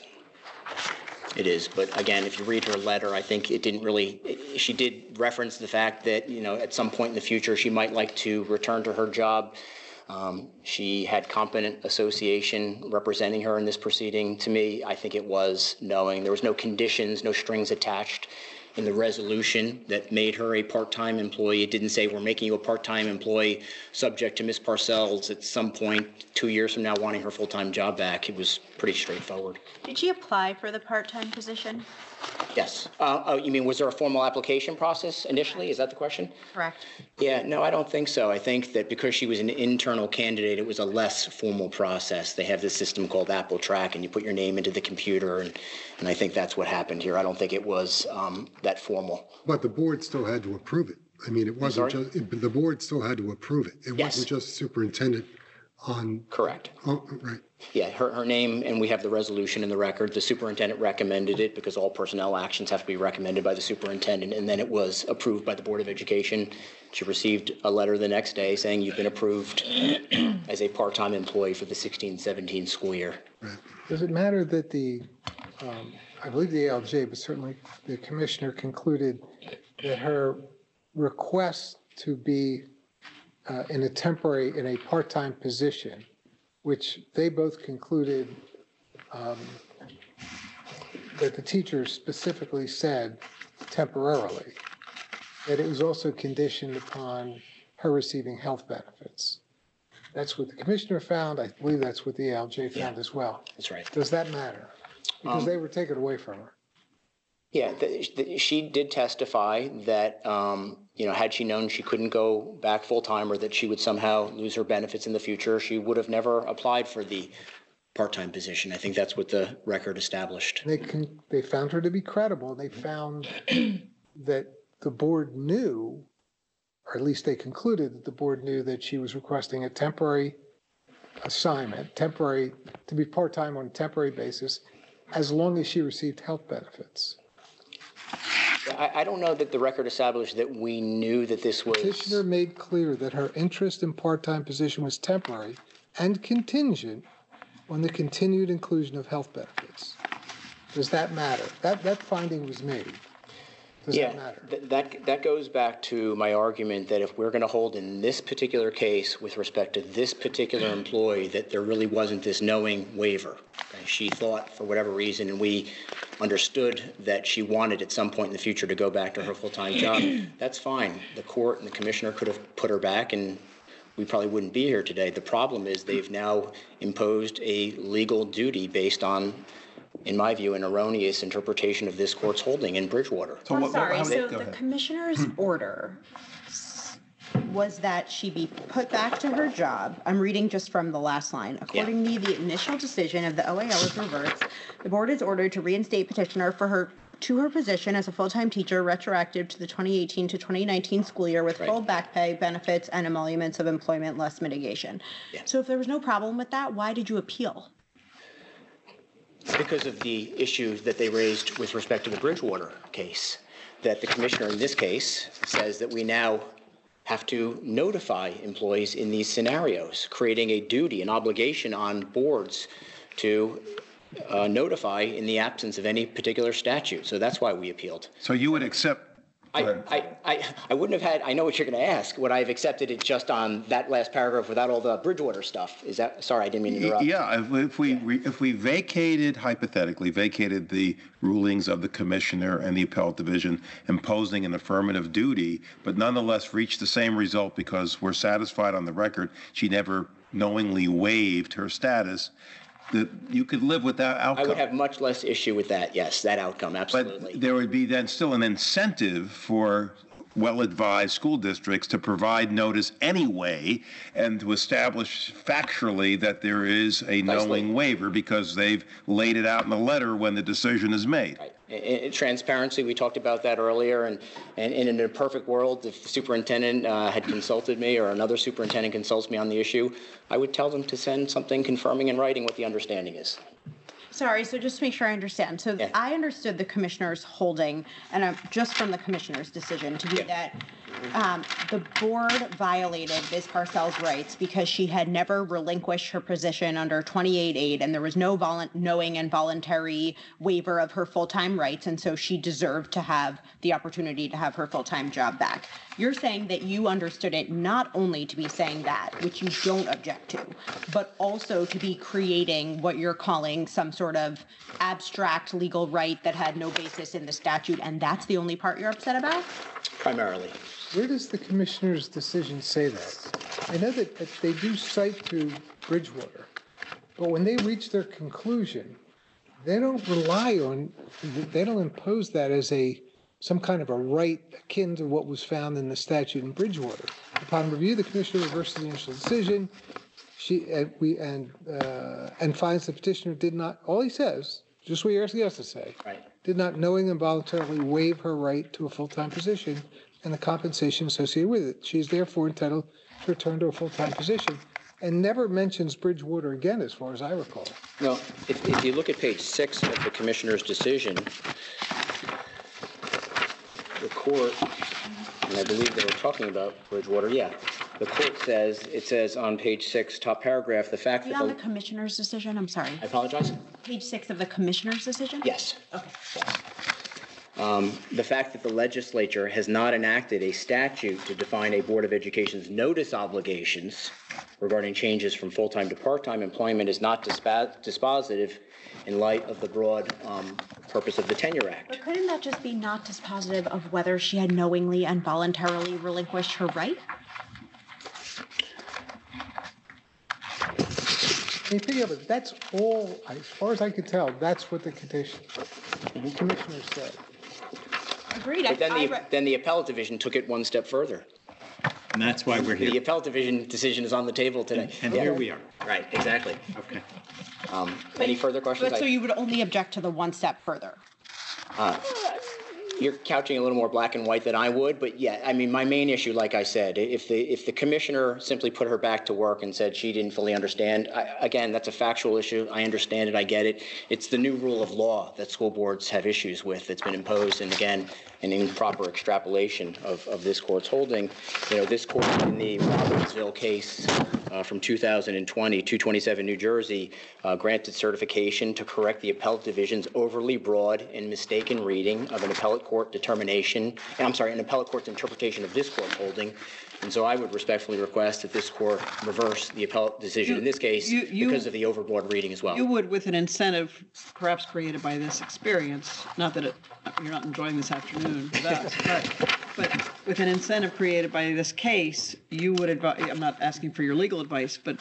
It is, but again, if you read her letter, I think it didn't really, she did reference the fact that, you know, at some point in the future, she might like to return to her job. Um, she had competent association representing her in this proceeding. To me, I think it was knowing. There was no conditions, no strings attached. in the resolution that made her a part-time employee. It didn't say we're making you a part-time employee subject to Miz Parcells at some point two years from now wanting her full-time job back. It was pretty straightforward. Did she apply for the part-time position? Yes. Uh, oh, you mean, was there a formal application process initially? Is that the question? Correct. Yeah, no, I don't think so. I think that because she was an internal candidate, it was a less formal process. They have this system called Apple Track, and you put your name into the computer, and, and I think that's what happened here. I don't think it was um, that formal. But the board still had to approve it. I mean, it wasn't sorry? just, it, the board still had to approve it. It Yes. wasn't just superintendent on. Correct. Oh, right. Yeah, her, her name, and we have the resolution in the record. The superintendent recommended it because all personnel actions have to be recommended by the superintendent, and then it was approved by the Board of Education. She received a letter the next day saying you've been approved as a part-time employee for the sixteen seventeen school year. Right. Does it matter that the, um, I believe the A L J, but certainly the commissioner concluded that her request to be uh, in a temporary, in a part-time position, which they both concluded um, that the teacher specifically said temporarily, that it was also conditioned upon her receiving health benefits. That's what the commissioner found. I believe that's what the A L J found Yeah. as well. That's right. Does that matter? Because Um, they were taken away from her. Yeah, th- th- she did testify that, um, you know, had she known she couldn't go back full-time or that she would somehow lose her benefits in the future, she would have never applied for the part-time position. I think that's what the record established. They can, they found her to be credible. They found that the board knew, or at least they concluded that the board knew that she was requesting a temporary assignment, temporary, to be part-time on a temporary basis, as long as she received health benefits. I, I don't know that the record established that we knew that this was. Petitioner made clear that her interest in part-time position was temporary and contingent on the continued inclusion of health benefits. Does that matter? That, that finding was made. Does Yeah, that matter? th- that, that goes back to my argument that if we're going to hold in this particular case with respect to this particular employee, that there really wasn't this knowing waiver. Okay, she thought, for whatever reason, and we understood that she wanted at some point in the future to go back to her full-time job. That's fine. The court and the commissioner could have put her back, and we probably wouldn't be here today. The problem is they've now imposed a legal duty based on, in my view, an erroneous interpretation of this court's holding in Bridgewater. So I'm what- sorry, how- so go the ahead. commissioner's order was that she be put back to her job. I'm reading just from the last line. Accordingly, the initial decision of the O A L is reversed. The board is ordered to reinstate petitioner for her to her position as a full-time teacher retroactive to the twenty eighteen to twenty nineteen school year with Right. full back pay, benefits, and emoluments of employment less mitigation. Yeah. So if there was no problem with that, why did you appeal? Because of the issue that they raised with respect to the Bridgewater case, that the commissioner in this case says that we now have to notify employees in these scenarios, creating a duty, an obligation on boards to uh, notify in the absence of any particular statute. So that's why we appealed. So you would accept, I, go ahead. I, I, I wouldn't have had, I know what you're going to ask. Would I have accepted it just on that last paragraph without all the Bridgewater stuff? Is that, sorry, I didn't mean to interrupt. Yeah, if, if we, re- if we vacated, hypothetically, vacated the rulings of the commissioner and the appellate division imposing an affirmative duty, but nonetheless reached the same result because we're satisfied on the record she never knowingly waived her status, that you could live with that outcome. I would have much less issue with that, yes, that outcome, absolutely. But there would be then still an incentive for well-advised school districts to provide notice anyway and to establish factually that there is a knowing waiver because they've laid it out in the letter when the decision is made. Right. In, in transparency, we talked about that earlier, and, and, and in a perfect world, if the superintendent uh, had consulted me or another superintendent consults me on the issue, I would tell them to send something confirming in writing what the understanding is. Sorry, so just to make sure I understand. So Yeah. I understood the commissioner's holding, and I'm just from the commissioner's decision, to be Yeah. that Um, the board violated Miz Parcells' rights because she had never relinquished her position under twenty-eight eight, and there was no volun- knowing and voluntary waiver of her full-time rights, and so she deserved to have the opportunity to have her full-time job back. You're saying that you understood it not only to be saying that, which you don't object to, but also to be creating what you're calling some sort of abstract legal right that had no basis in the statute, and that's the only part you're upset about? Primarily. Where does the commissioner's decision say that? I know that that they do cite to Bridgewater, but when they reach their conclusion, they don't rely on, they don't impose that as a, some kind of a right akin to what was found in the statute in Bridgewater. Upon review, the commissioner reverses the initial decision, she, and we, and, uh, and finds the petitioner did not, all he says, just what you're asking us to say, Right. did not knowing and voluntarily waive her right to a full-time position and the compensation associated with it. She is therefore entitled to return to a full-time position, and never mentions Bridgewater again, as far as I recall. No, if, if you look at page six of the commissioner's decision, the court, and I believe they were talking about Bridgewater, yeah. The court says, it says on page six, top paragraph, the fact that Beyond the the, commissioner's decision, I'm sorry. I apologize? Page six of the commissioner's decision? Yes. Okay. Um, the fact that the legislature has not enacted a statute to define a Board of Education's notice obligations regarding changes from full-time to part-time employment is not dispa- dispositive in light of the broad um, purpose of the Tenure Act. But couldn't that just be not dispositive of whether she had knowingly and voluntarily relinquished her right? I mean, think of it, that's all, as far as I could tell, that's what the condition, the commissioner said. Agreed. But then I, I the, re- then the appellate division took it one step further. And that's why we're The here. appellate division decision is on the table today. And Yeah. here we are. Right, exactly. Okay. Um, any further questions? But so I- you would only object to the one step further? You're couching a little more black and white than I would, but yeah, I mean, my main issue, like I said, if the if the commissioner simply put her back to work and said she didn't fully understand, I, again, that's a factual issue. I understand it. I get it. It's the new rule of law that school boards have issues with that's been imposed, and again, an improper extrapolation of, of this court's holding. You know, this court in the Robbinsville case uh, from two thousand twenty, two twenty-seven New Jersey, uh, granted certification to correct the appellate division's overly broad and mistaken reading of an appellate court determination, I'm sorry, an appellate court's interpretation of this court's holding. And so I would respectfully request that this court reverse the appellate decision You- in this case you- you- because of the overbroad reading as well. You would, with an incentive perhaps created by this experience, not that it, you're not enjoying this afternoon with us, but, but with an incentive created by this case, you would advise, I'm not asking for your legal advice, but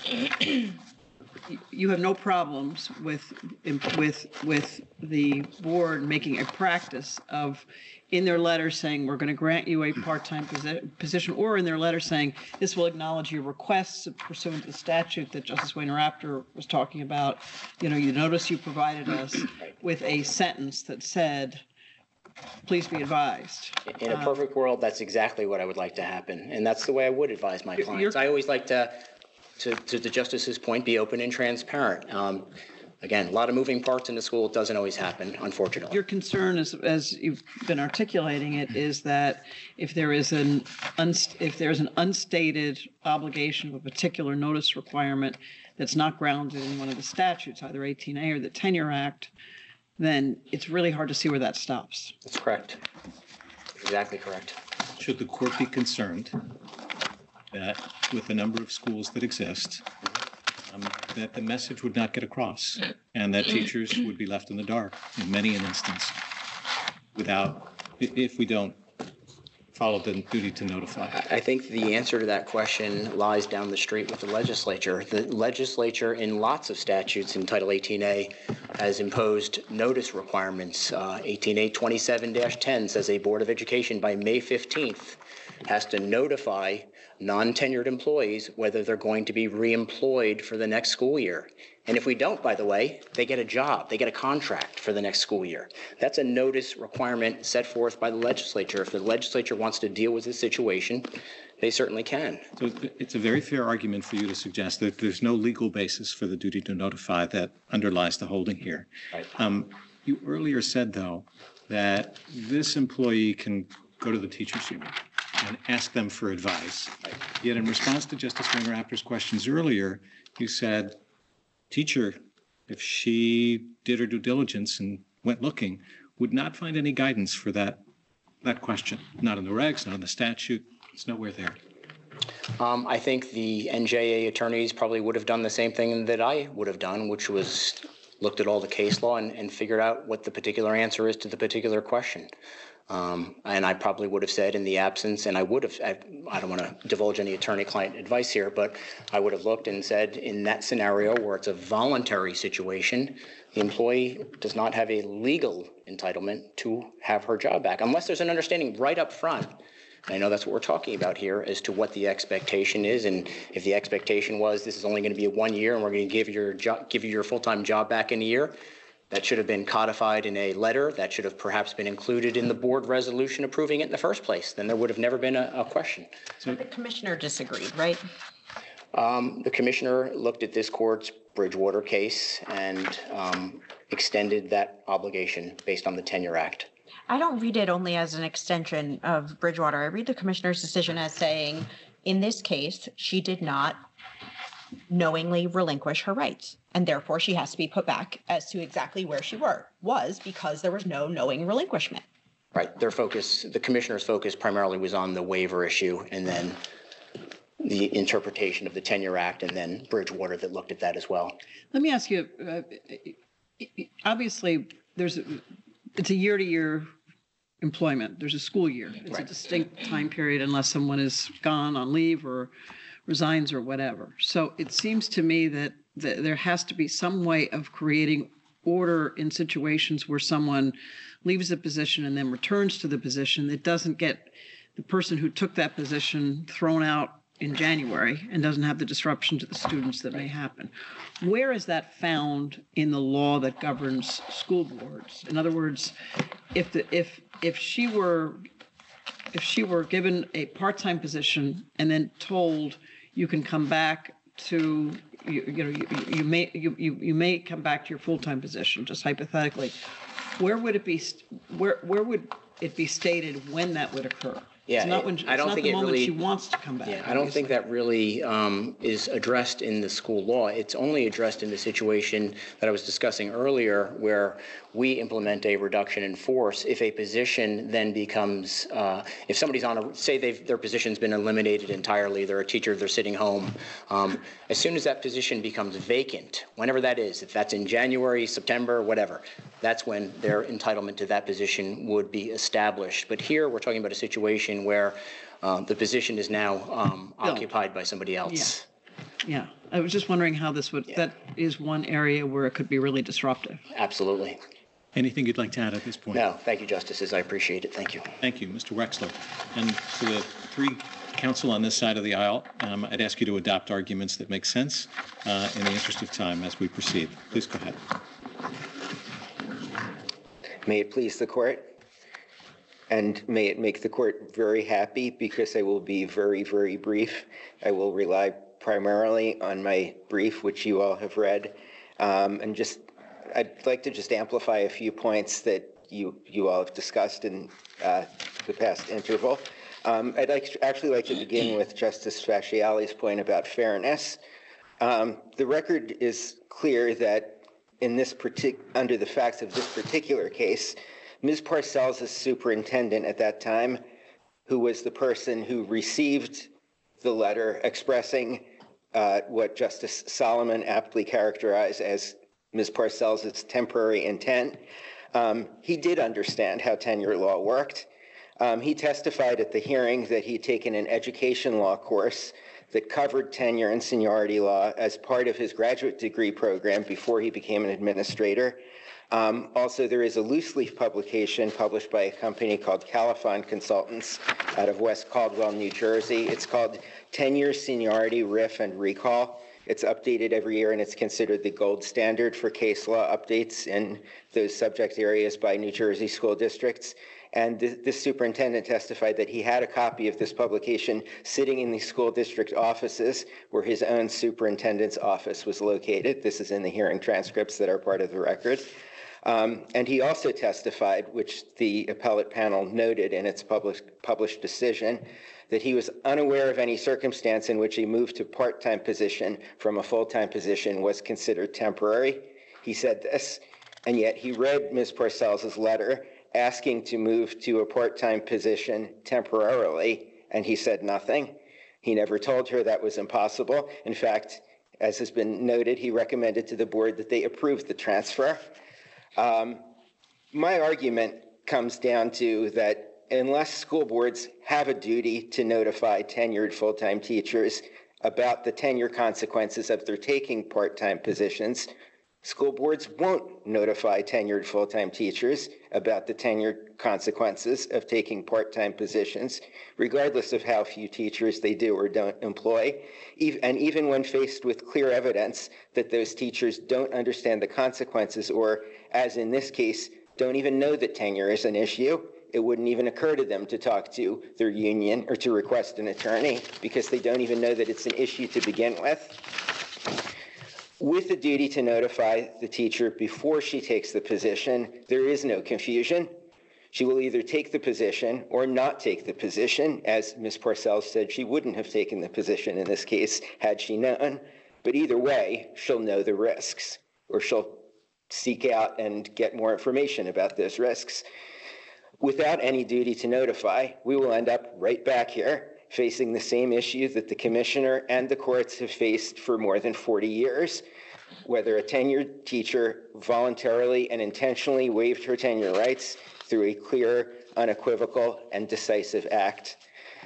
you have no problems with, with, with the board making a practice of, in their letter saying, we're going to grant you a part-time posi- position, or in their letter saying, this will acknowledge your requests pursuant to the statute that Justice Wayner Apter was talking about. You know, you notice you provided us with a sentence that said, please be advised. In a perfect world, that's exactly what I would like to happen, and that's the way I would advise my clients. I always like to, to, to the justice's point, be open and transparent. Um, again, a lot of moving parts in the school. It doesn't always happen, unfortunately. Your concern, is, as you've been articulating it, is that if there is an unst- if there is an unstated obligation of a particular notice requirement that's not grounded in one of the statutes, either eighteen A or the Tenure Act, then it's really hard to see where that stops. That's correct. Exactly correct. Should the court be concerned that with the number of schools that exist, um, that the message would not get across and that teachers would be left in the dark in many an instance without, i- if we don't follow the duty to notify? I think the answer to that question lies down the street with the legislature. The legislature, in lots of statutes in Title eighteen A, has imposed notice requirements. Uh, eighteen A twenty-seven dash ten says a Board of Education by May fifteenth has to notify non-tenured employees whether they're going to be reemployed for the next school year. And if we don't, by the way, they get a job, they get a contract for the next school year. That's a notice requirement set forth by the legislature. If the legislature wants to deal with this situation, they certainly can. So it's a very fair argument for you to suggest that there's no legal basis for the duty to notify that underlies the holding here. Right. Um, you earlier said, though, that this employee can go to the teachers union and ask them for advice. Yet in response to Justice Van Rapper's questions earlier, you said, teacher, if she did her due diligence and went looking, would not find any guidance for that, that question. Not in the regs, not in the statute. It's nowhere there. Um, I think the N J A attorneys probably would have done the same thing that I would have done, which was looked at all the case law and, and figured out what the particular answer is to the particular question. Um, and I probably would have said in the absence, and I would have, I, I don't want to divulge any attorney-client advice here, but I would have looked and said in that scenario where it's a voluntary situation, the employee does not have a legal entitlement to have her job back, unless there's an understanding right up front. I know that's what we're talking about here as to what the expectation is, and if the expectation was this is only going to be a one year and we're going to give your job, give you your full-time job back in a year, that should have been codified in a letter. That should have perhaps been included in the board resolution approving it in the first place. Then there would have never been a, a question. So the commissioner disagreed, right? Um, the commissioner looked at this court's Bridgewater case and um, extended that obligation based on the Tenure Act. I don't read it only as an extension of Bridgewater. I read the commissioner's decision as saying, in this case, she did not knowingly relinquish her rights, and therefore she has to be put back as to exactly where she were, was because there was no knowing relinquishment. Right. Their focus, the commissioner's focus primarily was on the waiver issue and then the interpretation of the Tenure Act and then Bridgewater that looked at that as well. Let me ask you, uh, obviously, there's a, it's a year-to-year employment. There's a school year. It's right. A distinct time period unless someone is gone on leave or resigns or whatever. So it seems to me that th- there has to be some way of creating order in situations where someone leaves a position and then returns to the position that doesn't get the person who took that position thrown out in January and doesn't have the disruption to the students that may happen. Where is that found in the law that governs school boards? In other words, if the if if she were if she were given a part-time position and then told you can come back to you, you know you, you may you, you you may come back to your full-time position, just hypothetically, where would it be where where would it be stated when that would occur? Yeah, it's not when I don't it's not think the it moment really, she wants to come back. Yeah, I don't obviously. think that really um, is addressed in the school law. It's only addressed in the situation that I was discussing earlier, where we implement a reduction in force if a position then becomes, uh, if somebody's on a, say they've, their position's been eliminated entirely, they're a teacher, they're sitting home. Um, as soon as that position becomes vacant, whenever that is, if that's in January, September, whatever, that's when their entitlement to that position would be established. But here we're talking about a situation where uh, the position is now um, occupied by somebody else. Yeah. yeah, I was just wondering how this would, yeah. That is one area where it could be really disruptive. Absolutely. Anything you'd like to add at this point? No, thank you, Justices. I appreciate it. Thank you. Thank you, Mister Wexler. And for the three counsel on this side of the aisle, um, I'd ask you to adopt arguments that make sense uh, in the interest of time as we proceed. Please go ahead. May it please the court, and may it make the court very happy, because I will be very, very brief. I will rely primarily on my brief, which you all have read, um, and just I'd like to just amplify a few points that you you all have discussed in uh, the past interval. Um, I'd like to, actually like to begin with Justice Fasciali's point about fairness. Um, the record is clear that in this partic- under the facts of this particular case, Miz Parcells, as superintendent at that time, who was the person who received the letter expressing uh, what Justice Solomon aptly characterized as Miz Parcells' temporary intent, um, he did understand how tenure law worked. Um, he testified at the hearing that he'd taken an education law course that covered tenure and seniority law as part of his graduate degree program before he became an administrator. Um, also, there is a loose leaf publication published by a company called Califon Consultants out of West Caldwell, New Jersey. It's called Tenure, Seniority, R I F, and Recall. It's updated every year, and it's considered the gold standard for case law updates in those subject areas by New Jersey school districts. And th- this superintendent testified that he had a copy of this publication sitting in the school district offices where his own superintendent's office was located. This is in the hearing transcripts that are part of the record. Um, and he also testified, which the appellate panel noted in its published, published decision, that he was unaware of any circumstance in which a move to part-time position from a full-time position was considered temporary. He said this, and yet he read Miz Parcells' letter asking to move to a part-time position temporarily, and he said nothing. He never told her that was impossible. In fact, as has been noted, he recommended to the board that they approve the transfer. Um, my argument comes down to that unless school boards have a duty to notify tenured full-time teachers about the tenure consequences of their taking part-time positions, school boards won't notify tenured full-time teachers about the tenure consequences of taking part-time positions, regardless of how few teachers they do or don't employ. And even when faced with clear evidence that those teachers don't understand the consequences, or, as in this case, don't even know that tenure is an issue, it wouldn't even occur to them to talk to their union or to request an attorney because they don't even know that it's an issue to begin with. With the duty to notify the teacher before she takes the position, there is no confusion. She will either take the position or not take the position, as Miz Parcells said she wouldn't have taken the position in this case had she known. But either way, she'll know the risks, or she'll seek out and get more information about those risks. Without any duty to notify, we will end up right back here, facing the same issue that the commissioner and the courts have faced for more than forty years, whether a tenured teacher voluntarily and intentionally waived her tenure rights through a clear, unequivocal, and decisive act.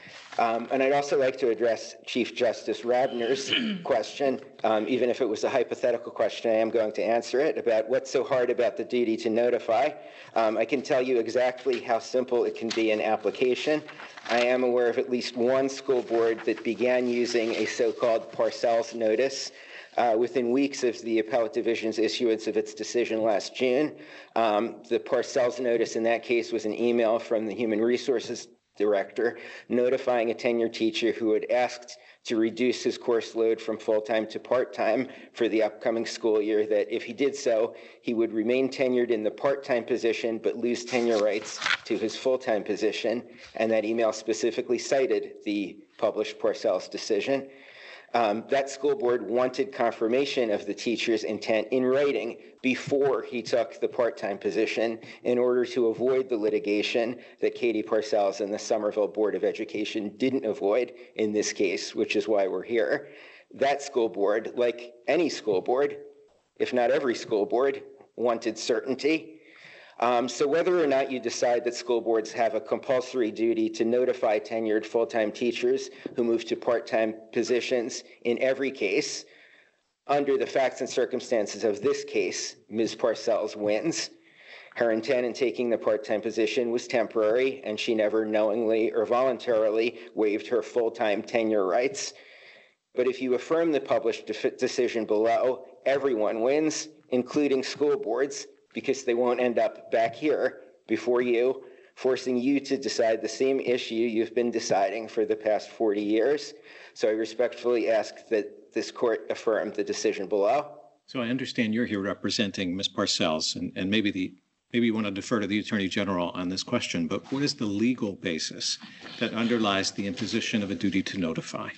Um, and I'd also like to address Chief Justice Radner's question, um, even if it was a hypothetical question, I am going to answer it, about what's so hard about the duty to notify. Um, I can tell you exactly how simple it can be in application. I am aware of at least one school board that began using a so-called Parcells notice uh, within weeks of the Appellate Division's issuance of its decision last June. Um, the Parcells notice in that case was an email from the Human Resources Director notifying a tenured teacher who had asked to reduce his course load from full-time to part-time for the upcoming school year, that if he did so, he would remain tenured in the part-time position but lose tenure rights to his full-time position. And that email specifically cited the published Parcells decision. Um, that school board wanted confirmation of the teacher's intent in writing before he took the part-time position in order to avoid the litigation that Katie Parcells and the Somerville Board of Education didn't avoid in this case, which is why we're here. That school board, like any school board, if not every school board, wanted certainty. Um, so whether or not you decide that school boards have a compulsory duty to notify tenured full-time teachers who move to part-time positions in every case, under the facts and circumstances of this case, Miz Parcells wins. Her intent in taking the part-time position was temporary, and she never knowingly or voluntarily waived her full-time tenure rights. But if you affirm the published de- decision below, everyone wins, including school boards, because they won't end up back here before you, forcing you to decide the same issue you've been deciding for the past forty years. So I respectfully ask that this court affirm the decision below. So I understand you're here representing Miz Parcells, and, and maybe the maybe you want to defer to the Attorney General on this question, but what is the legal basis that underlies the imposition of a duty to notify?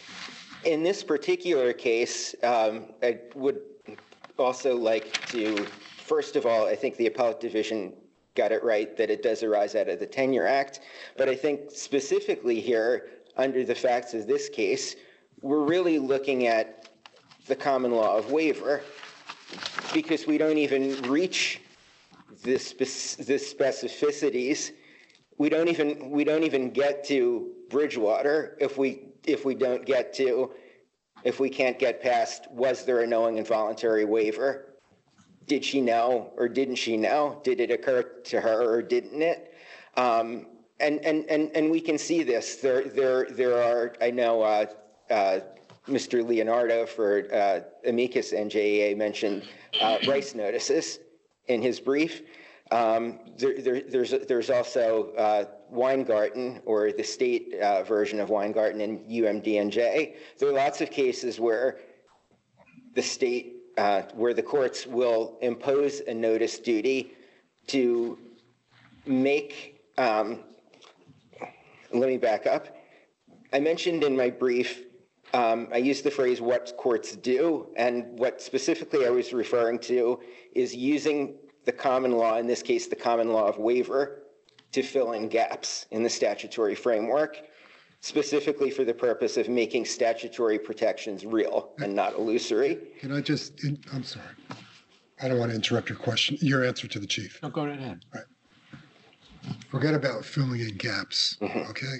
In this particular case, um, I would also like to, first of all, I think the Appellate Division got it right that it does arise out of the Tenure Act. But I think specifically here, under the facts of this case, we're really looking at the common law of waiver, because we don't even reach the, spec- the specificities. We don't even we don't even get to Bridgewater if we if we don't get to if we can't get past, was there a knowing and voluntary waiver? Did she know or didn't she know? Did it occur to her or didn't it? Um, and, and, and, and we can see this. There, there, there are, I know uh, uh, Mister Leonardo for uh, Amicus N J E A mentioned uh, Rice notices in his brief. Um, there, there, there's, there's also uh, Weingarten, or the state uh, version of Weingarten in U M D N J. There are lots of cases where the state uh, where the courts will impose a notice duty to make, um, let me back up. I mentioned in my brief, um, I used the phrase what courts do, and what specifically I was referring to is using the common law, in this case, the common law of waiver, to fill in gaps in the statutory framework, specifically for the purpose of making statutory protections real and not illusory. Can I just, I'm sorry. I don't want to interrupt your question, your answer to the chief. No, go right ahead. Right. Forget about filling in gaps, Mm-hmm. okay?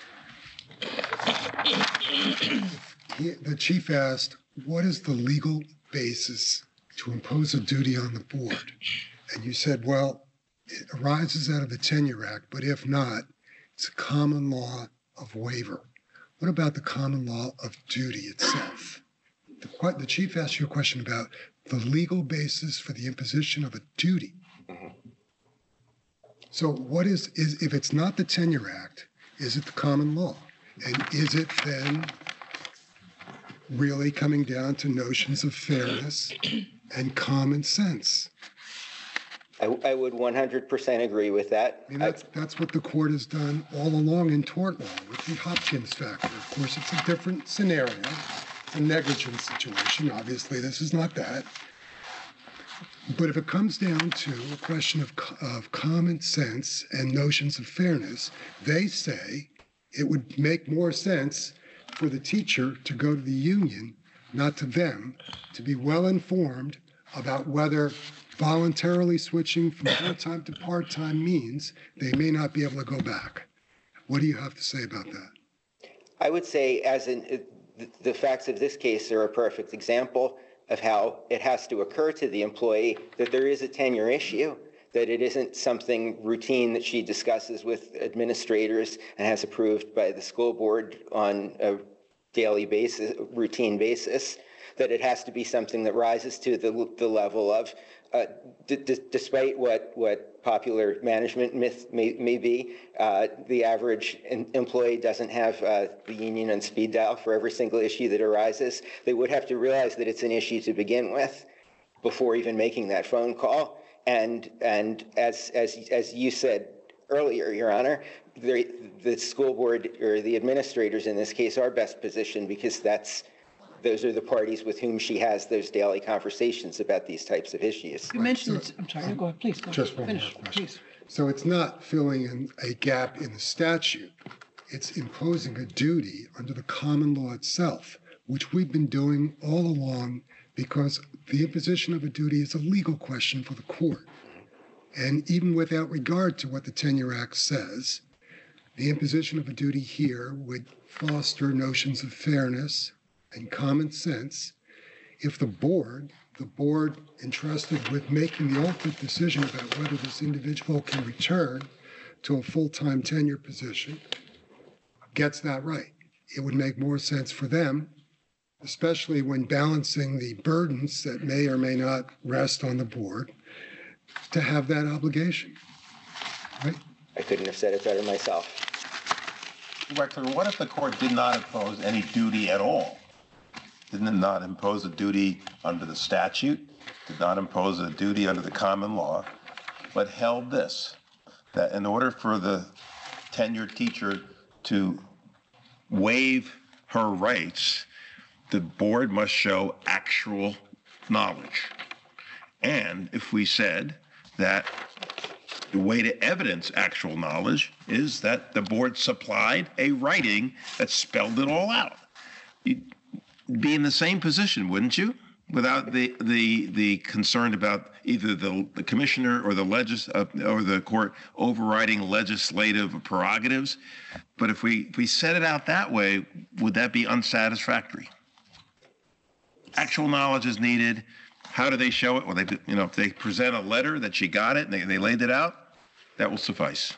He, the chief asked, what is the legal basis to impose a duty on the board? And you said, well, it arises out of the Tenure Act, but if not, it's a common law of waiver. What about the common law of duty itself? The, the chief asked you a question about the legal basis for the imposition of a duty. Mm-hmm. So what is, is, if it's not the Tenure Act, is it the common law? And is it then really coming down to notions of fairness and common sense? I, I would one hundred percent agree with that. I mean, that's, that's what the court has done all along in tort law with the Hopkins factor. Of course, it's a different scenario, a negligence situation. Obviously, this is not that. But if it comes down to a question of, of common sense and notions of fairness, they say it would make more sense for the teacher to go to the union, not to them, to be well informed about whether voluntarily switching from full-time to part-time means they may not be able to go back. What do you have to say about that? I would say, as in the facts of this case are a perfect example of how it has to occur to the employee that there is a tenure issue, that it isn't something routine that she discusses with administrators and has approved by the school board on a daily basis, routine basis, that it has to be something that rises to the, the level of, uh, d- d- despite what, what popular management myth may, may be, uh, the average in, employee doesn't have uh, the union on speed dial for every single issue that arises. They would have to realize that it's an issue to begin with before even making that phone call. And and as as as you said earlier, Your Honor, the, the school board or the administrators in this case are best positioned because that's those are the parties with whom she has those daily conversations about these types of issues. You mentioned, so, I'm sorry, no, go ahead, please. Go Just ahead. one Finish, more question. please. So it's not filling in a gap in the statute. It's imposing a duty under the common law itself, which we've been doing all along because the imposition of a duty is a legal question for the court. And even without regard to what the Tenure Act says, the imposition of a duty here would foster notions of fairness and common sense if the board, the board entrusted with making the ultimate decision about whether this individual can return to a full-time tenure position, gets that right. It would make more sense for them, especially when balancing the burdens that may or may not rest on the board, to have that obligation, right? I couldn't have said it better myself. Director, what if the court did not impose any duty at all? Did not impose a duty under the statute, did not impose a duty under the common law, but held this, that in order for the tenured teacher to waive her rights, the board must show actual knowledge. And if we said that the way to evidence actual knowledge is that the board supplied a writing that spelled it all out, you'd be in the same position, wouldn't you? Without the the the concern about either the, the commissioner or the legis uh, or the court overriding legislative prerogatives. But if we if we set it out that way, would that be unsatisfactory? Actual knowledge is needed. How do they show it? Well, they you know if they present a letter that she got it and they, they laid it out, that will suffice.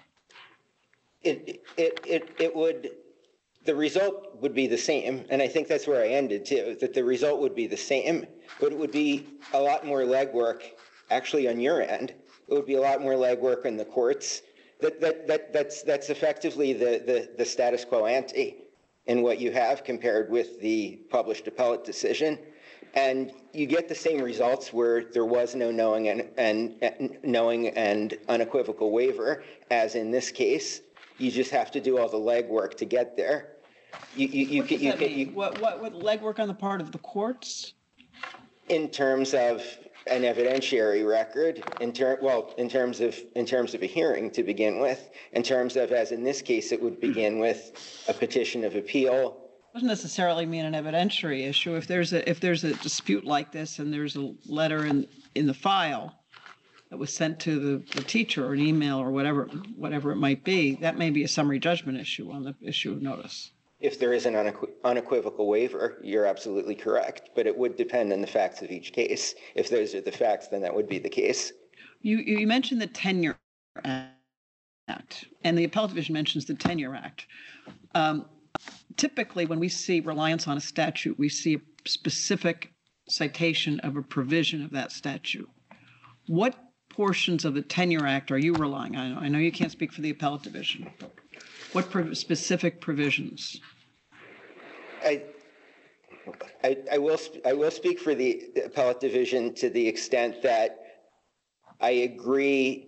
It it it it would. The result would be the same, and I think that's where I ended too, that the result would be the same, but it would be a lot more legwork actually on your end. It would be a lot more legwork in the courts. That that that that's that's effectively the, the, the status quo ante in what you have compared with the published appellate decision. And you get the same results where there was no knowing and, and, and knowing and unequivocal waiver, as in this case. You just have to do all the legwork to get there. You, you, you What can, does you that can, mean? you, What, what, what legwork on the part of the courts? in terms of an evidentiary record, in ter- well, in terms of in terms of a hearing to begin with, in terms of, as in this case, it would begin with a petition of appeal. Doesn't necessarily mean an evidentiary issue. If there's a if there's a dispute like this and there's a letter in in the file that was sent to the, the teacher or an email or whatever whatever it might be, that may be a summary judgment issue on the issue of notice. If there is an unequ- unequivocal waiver, you're absolutely correct, but it would depend on the facts of each case. If those are the facts, then that would be the case. You you mentioned the Tenure Act, and the Appellate Division mentions the Tenure Act. Um, typically, when we see reliance on a statute, we see a specific citation of a provision of that statute. What portions of the Tenure Act are you relying on? I know you can't speak for the Appellate Division. What pro- specific provisions? I, I, I will sp- I will speak for the Appellate Division to the extent that I agree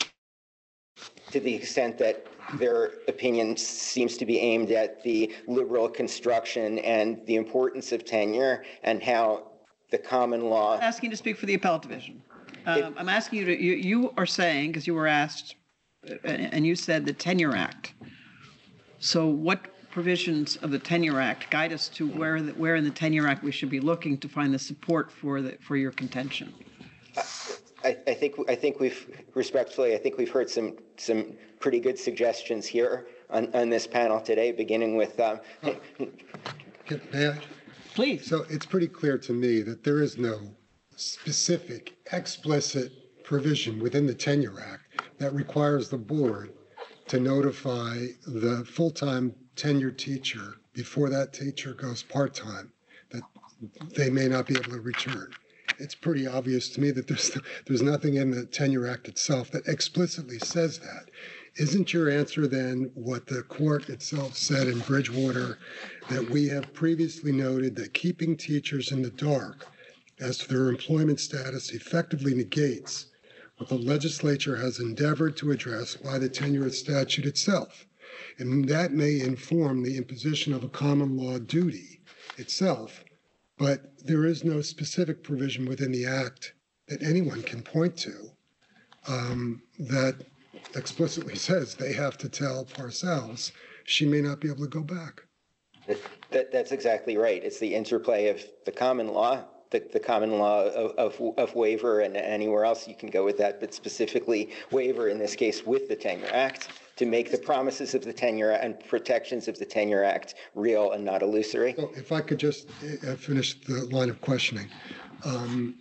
to the extent that their opinion seems to be aimed at the liberal construction and the importance of tenure and how the common law. I'm asking you to speak for the Appellate Division. Um, I'm asking you to, you, you are saying, because you were asked, and, and you said the Tenure Act. So what provisions of the Tenure Act guide us to where, the, where in the Tenure Act we should be looking to find the support for, the, for your contention? I, I think I think we've respectfully I think we've heard some some pretty good suggestions here on, on this panel today, beginning with. Um, Can- May I? Please. So it's pretty clear to me that there is no specific, explicit provision within the Tenure Act that requires the board to notify the full-time tenured teacher before that teacher goes part-time that they may not be able to return. It's pretty obvious to me that there's there's nothing in the Tenure Act itself that explicitly says that. Isn't your answer then what the court itself said in Bridgewater, that we have previously noted that keeping teachers in the dark as to their employment status effectively negates what the legislature has endeavored to address by the tenure statute itself? And that may inform the imposition of a common law duty itself, but there is no specific provision within the Act that anyone can point to um, that explicitly says they have to tell Parcells she may not be able to go back. that, that, that's exactly right. It's the interplay of the common law, the, the common law of, of, of waiver, and anywhere else you can go with that, but specifically waiver in this case with the Tenure Act to make the promises of the Tenure and protections of the Tenure Act real and not illusory. So if I could just uh, finish the line of questioning. Um,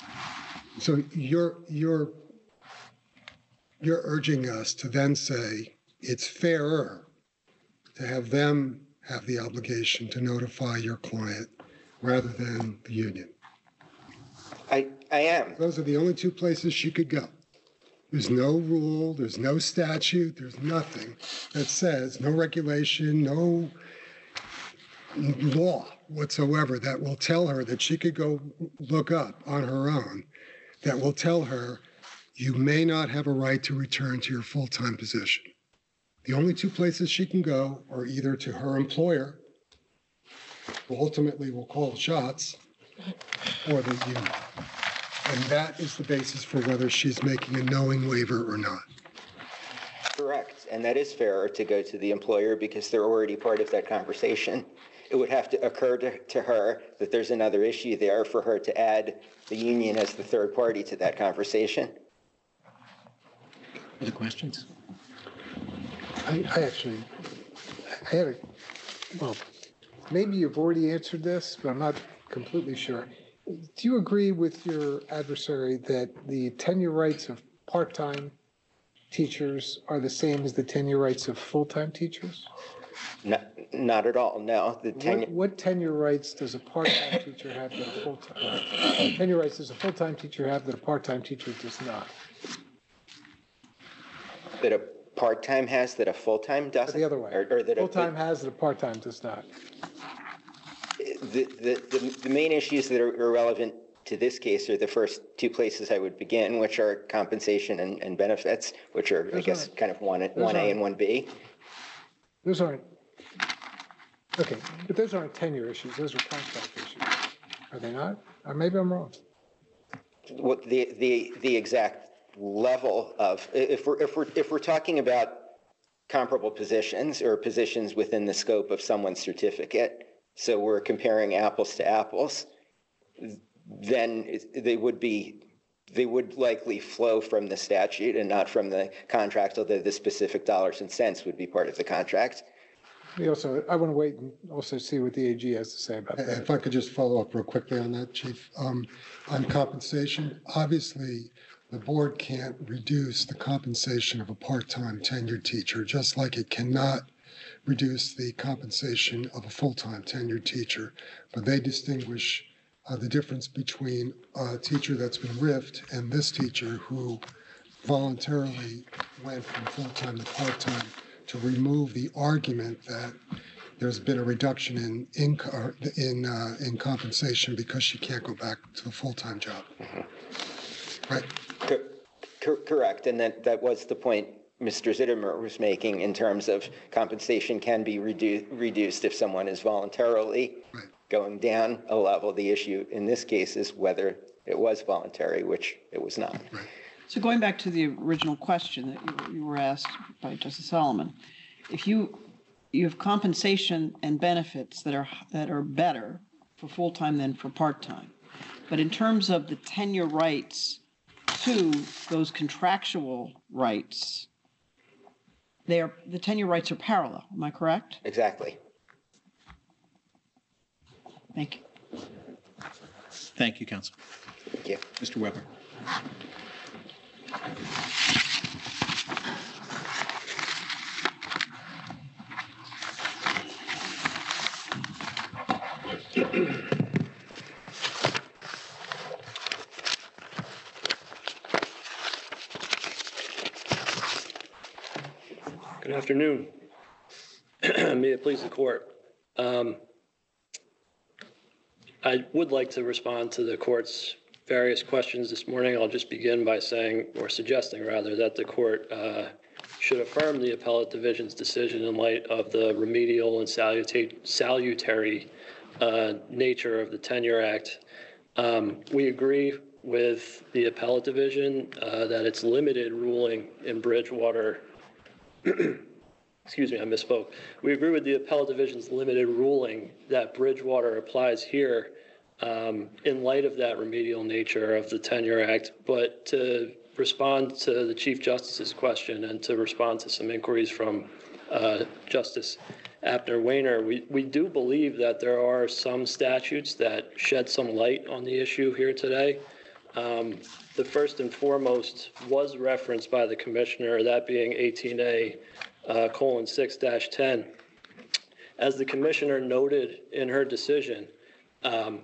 so you're you're you're urging us to then say it's fairer to have them have the obligation to notify your client rather than the union. I, I am. Those are the only two places she could go. There's no rule, there's no statute, there's nothing that says, no regulation, no law whatsoever that will tell her that she could go look up on her own, that will tell her you may not have a right to return to your full-time position. The only two places she can go are either to her employer, who ultimately will call the shots, or the union. And that is the basis for whether she's making a knowing waiver or not. Correct. And that is fairer to go to the employer because they're already part of that conversation. It would have to occur to, to her that there's another issue there for her to add the union as the third party to that conversation. Other questions? I, I actually, I had a, well, maybe you've already answered this, but I'm not completely sure. Do you agree with your adversary that the tenure rights of part-time teachers are the same as the tenure rights of full-time teachers? Not, not at all, no. The tenure, What, what tenure rights does a part-time teacher have that a full-time, tenure rights does a full-time teacher have that a part-time teacher does not? that a part-time has that a full-time doesn't? The other way. Or, or that a- Full-time has that a part-time does not. the, the, the, the main issues that are relevant to this case are the first two places I would begin, which are compensation and, and benefits, which are, I guess, kind of one, one A and one B. Those aren't, okay, but those aren't tenure issues, those are contract issues. Are they not? Or maybe I'm wrong. What the, the, the exact level of, if we're, if we're, if we're talking about comparable positions or positions within the scope of someone's certificate, so we're comparing apples to apples, then they would be, they would likely flow from the statute and not from the contract, although the specific dollars and cents would be part of the contract. We also, I want to wait and also see what the A G has to say about that. If I could just follow up real quickly on that, Chief. Um, on compensation, obviously, the board can't reduce the compensation of a part-time tenured teacher, just like it cannot reduce the compensation of a full-time tenured teacher. But they distinguish uh, the difference between a teacher that's been R I F'd and this teacher who voluntarily went from full-time to part-time to remove the argument that there's been a reduction in income in uh, in compensation because she can't go back to the full-time job. Mm-hmm. Right. Co- co- correct, and that that was the point Mister Zittimer was making in terms of compensation can be redu- reduced if someone is voluntarily right. going down a level. The issue in this case is whether it was voluntary, which it was not. Right. So going back to the original question that you, you were asked by Justice Solomon, if you you have compensation and benefits that are that are better for full-time than for part-time, but in terms of the tenure rights to those contractual rights, they are the tenure rights are parallel. Am I correct? Exactly. Thank you. Thank you, Counsel. Thank you. Mister Weber. Good afternoon. May it please the court. Um, I would like to respond to the court's various questions this morning. I'll just begin by saying, or suggesting rather, that the court uh, should affirm the appellate division's decision in light of the remedial and saluta- salutary uh, nature of the Tenure Act. Um, we agree with the appellate division uh, that its limited ruling in Bridgewater excuse me, I misspoke. We agree with the appellate division's limited ruling that Bridgewater applies here um, in light of that remedial nature of the Tenure Act. But to respond to the Chief Justice's question and to respond to some inquiries from uh, Justice Abner-Wehner, we, we do believe that there are some statutes that shed some light on the issue here today. Um, the first and foremost was referenced by the commissioner, that being eighteen A uh, colon six dash ten. As the commissioner noted in her decision, um,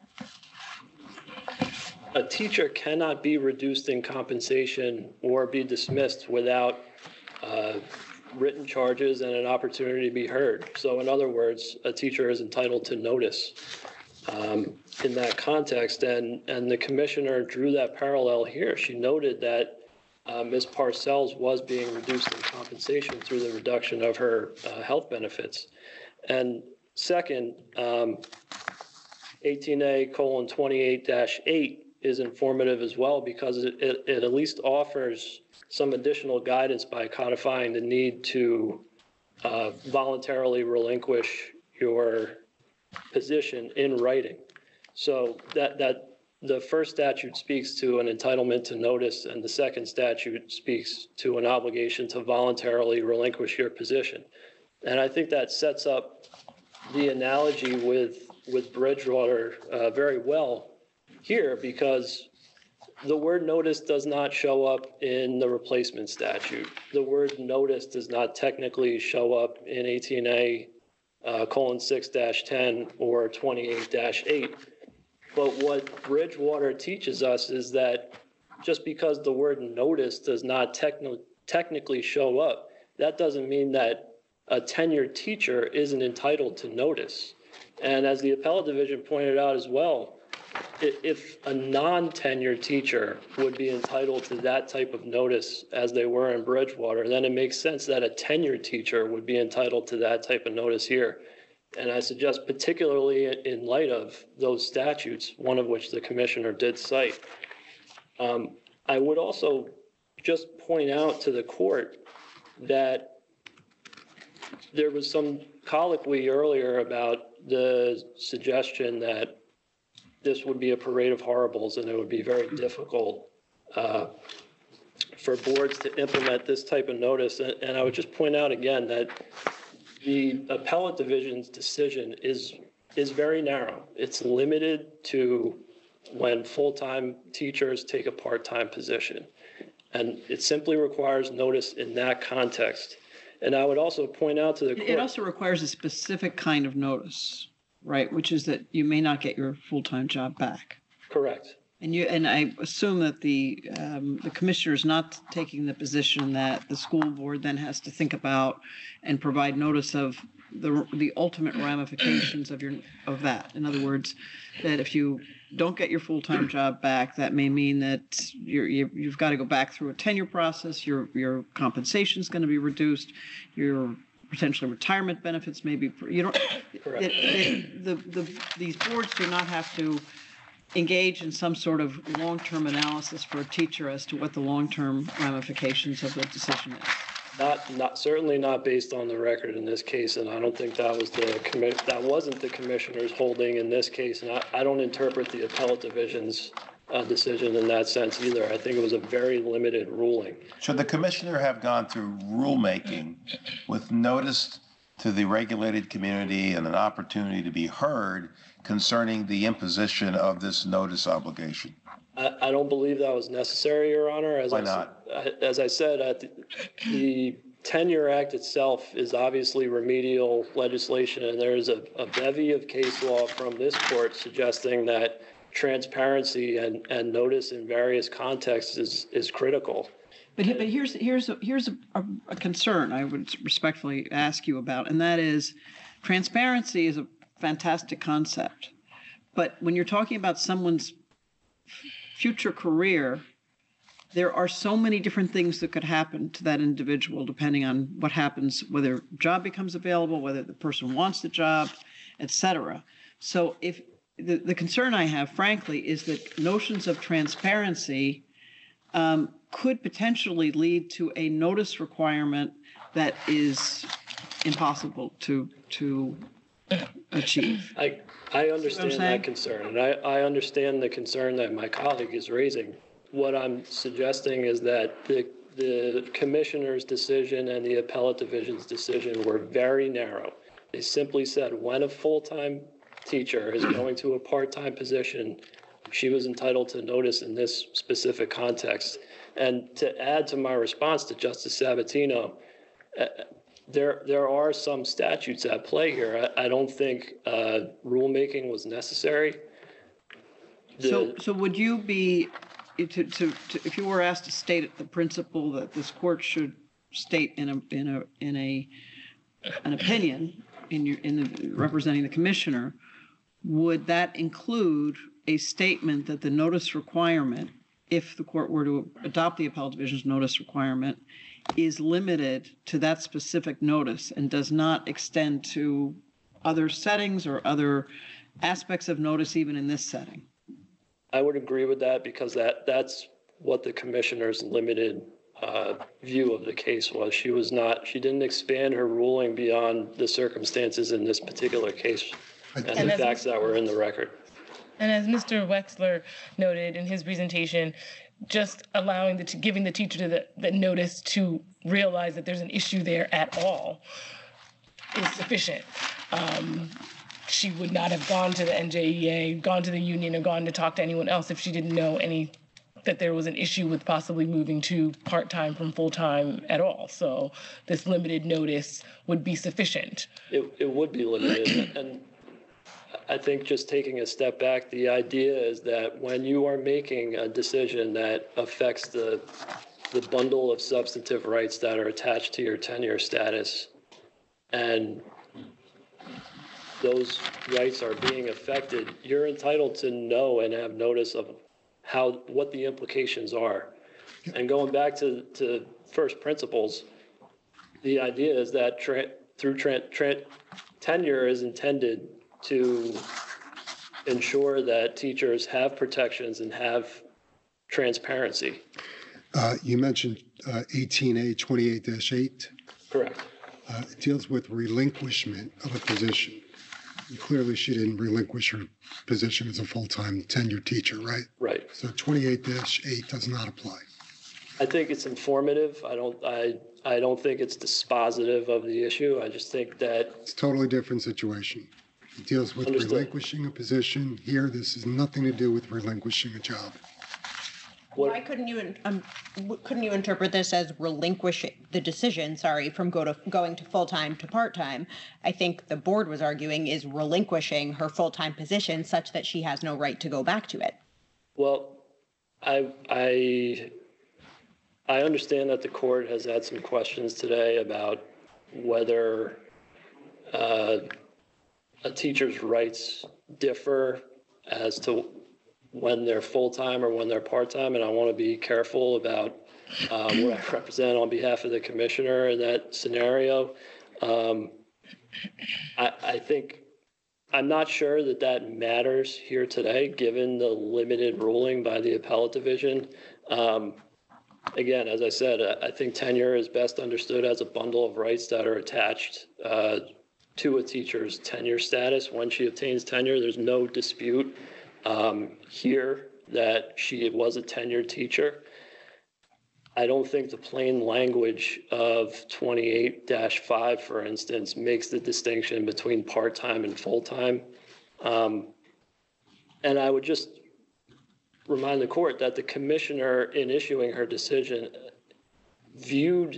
a teacher cannot be reduced in compensation or be dismissed without uh, written charges and an opportunity to be heard. So in other words, a teacher is entitled to notice. Um, in that context, and, and the commissioner drew that parallel here. She noted that uh, Miz Parcells was being reduced in compensation through the reduction of her uh, health benefits. And second, um, eighteen A colon twenty-eight dash eight is informative as well because it, it, it at least offers some additional guidance by codifying the need to uh, voluntarily relinquish your position in writing. So that that the first statute speaks to an entitlement to notice, and the second statute speaks to an obligation to voluntarily relinquish your position. And I think that sets up the analogy with with Bridgewater uh, very well here, because the word notice does not show up in the replacement statute. The word notice does not technically show up in eighteen A Uh, colon six dash ten or twenty-eight dash eight. But what Bridgewater teaches us is that just because the word notice does not techni- technically show up, that doesn't mean that a tenured teacher isn't entitled to notice. And as the appellate division pointed out as well, i- if a non-tenured teacher would be entitled to that type of notice as they were in Bridgewater, then it makes sense that a tenured teacher would be entitled to that type of notice here. And I suggest particularly in light of those statutes, one of which the commissioner did cite. Um, I would also just point out to the court that there was some colloquy earlier about the suggestion that this would be a parade of horribles and it would be very difficult uh, for boards to implement this type of notice. And, and I would just point out again that the appellate division's decision is is very narrow. It's limited to when full-time teachers take a part-time position. And it simply requires notice in that context. And I would also point out to the court. It also requires a specific kind of notice, right? Which is that you may not get your full-time job back. Correct. And you, and I assume that the, um, the commissioner is not taking the position that the school board then has to think about and provide notice of the, the ultimate ramifications of your, of that. In other words, that if you don't get your full-time job back, that may mean that you're, you, you've got to go back through a tenure process, your, your compensation is going to be reduced, your potentially retirement benefits may be, you don't, Correct. it, the, the, these boards do not have to engage in some sort of long-term analysis for a teacher as to what the long-term ramifications of the decision is. Not, not certainly not based on the record in this case, and I don't think that was the commi- that wasn't the commissioner's holding in this case, and I, I don't interpret the appellate division's uh, decision in that sense either. I think it was a very limited ruling. Should the commissioner have gone through rulemaking with notice to the regulated community and an opportunity to be heard concerning the imposition of this notice obligation? I, I don't believe that was necessary, Your Honor. As Why I, not? As I said, uh, the, the Tenure Act itself is obviously remedial legislation, and there is a, a bevy of case law from this court suggesting that transparency and, and notice in various contexts is, is critical. But, but here's here's a, here's a, a, a concern I would respectfully ask you about, and that is transparency is a fantastic concept, but when you're talking about someone's future career, there are so many different things that could happen to that individual depending on what happens, whether a job becomes available, whether the person wants the job, et cetera. So if the, the concern I have, frankly, is that notions of transparency um, could potentially lead to a notice requirement that is impossible to to achieve. I, I understand saying? that concern, and I, I understand the concern that my colleague is raising. What I'm suggesting is that the, the commissioner's decision and the appellate division's decision were very narrow. They simply said when a full-time teacher is going to a part-time position, she was entitled to notice in this specific context. And to add to my response to Justice Sabatino, uh, There, there are some statutes at play here. I, I don't think uh, rulemaking was necessary. The- So, so would you be, to, to, to, if you were asked to state the principle that this court should state in a, in a, in a, an opinion in your, in the, representing the commissioner, would that include a statement that the notice requirement, if the court were to adopt the appellate division's notice requirement, is limited to that specific notice and does not extend to other settings or other aspects of notice, even in this setting? I would agree with that because that, that's what the commissioner's limited uh, view of the case was. She was not, she didn't expand her ruling beyond the circumstances in this particular case and And the as- facts that were in the record. And as Mister Wexler noted in his presentation, just allowing the, giving the teacher the, the notice to realize that there's an issue there at all is sufficient. Um, she would not have gone to the N J E A, gone to the union, or gone to talk to anyone else if she didn't know any that there was an issue with possibly moving to part-time from full-time at all. So this limited notice would be sufficient. It, it would be limited. And I think just taking a step back, the idea is that when you are making a decision that affects the, the bundle of substantive rights that are attached to your tenure status, and those rights are being affected, you're entitled to know and have notice of how, what the implications are. And going back to, to first principles, the idea is that tra- through tra- tra- tenure is intended to ensure that teachers have protections and have transparency. Uh, you mentioned uh, eighteen A twenty-eight dash eight. Correct. Uh, it deals with relinquishment of a position. And clearly, she didn't relinquish her position as a full-time tenured teacher, right? Right. So twenty-eight dash eight does not apply. I think it's informative. I don't, I, I don't think it's dispositive of the issue. I just think that. It's a totally different situation. It deals with Understood. relinquishing a position. Here, this has nothing to do with relinquishing a job. What- Why couldn't you, in- um, w- couldn't you interpret this as relinquishing the decision, sorry, from go to, going to full-time to part-time? I think the board was arguing is relinquishing her full-time position such that she has no right to go back to it. Well, I, I, I understand that the court has had some questions today about whether uh, a teacher's rights differ as to when they're full-time or when they're part-time, and I want to be careful about um, what I represent on behalf of the commissioner in that scenario. Um, I, I think, I'm not sure that that matters here today, given the limited ruling by the appellate division. Um, again, as I said, I, I think tenure is best understood as a bundle of rights that are attached uh, to a teacher's tenure status. When she obtains tenure, there's no dispute um, here that she was a tenured teacher. I don't think the plain language of twenty-eight dash five, for instance, makes the distinction between part-time and full-time. Um, and I would just remind the court that the commissioner, in issuing her decision, viewed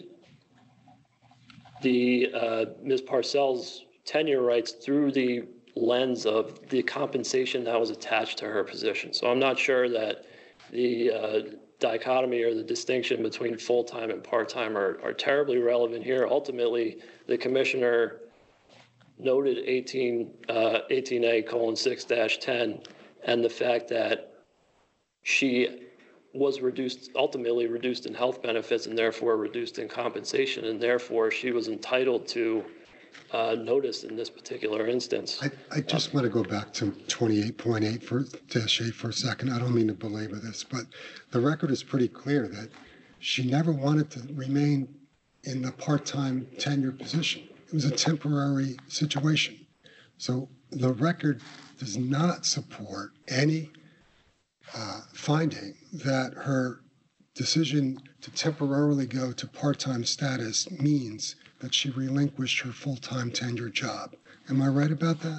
the uh, Miz Parcells' tenure rights through the lens of the compensation that was attached to her position. So I'm not sure that the uh, dichotomy or the distinction between full-time and part-time are, are terribly relevant here. Ultimately, the commissioner noted eighteen, uh, eighteen A colon six dash ten and the fact that she was reduced, ultimately reduced in health benefits and therefore reduced in compensation, and therefore she was entitled to uh, notice in this particular instance. I, I just want to go back to twenty-eight point eight for dash eight for a second. I don't mean to belabor this, but the record is pretty clear that she never wanted to remain in the part-time tenure position. It was a temporary situation. So the record does not support any uh, finding that her decision to temporarily go to part-time status means that she relinquished her full-time tenure job. Am I right about that?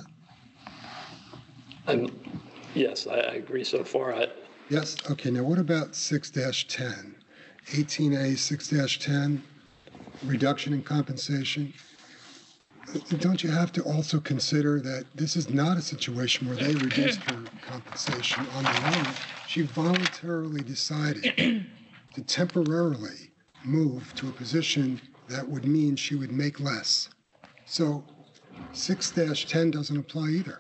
I'm, yes, I, I agree so far. I, Yes? Okay, now what about six dash ten? eighteen A six dash ten, reduction in compensation. Don't you have to also consider that this is not a situation where they reduced her compensation on their own? She voluntarily decided to temporarily move to a position that would mean she would make less. So six dash ten doesn't apply either.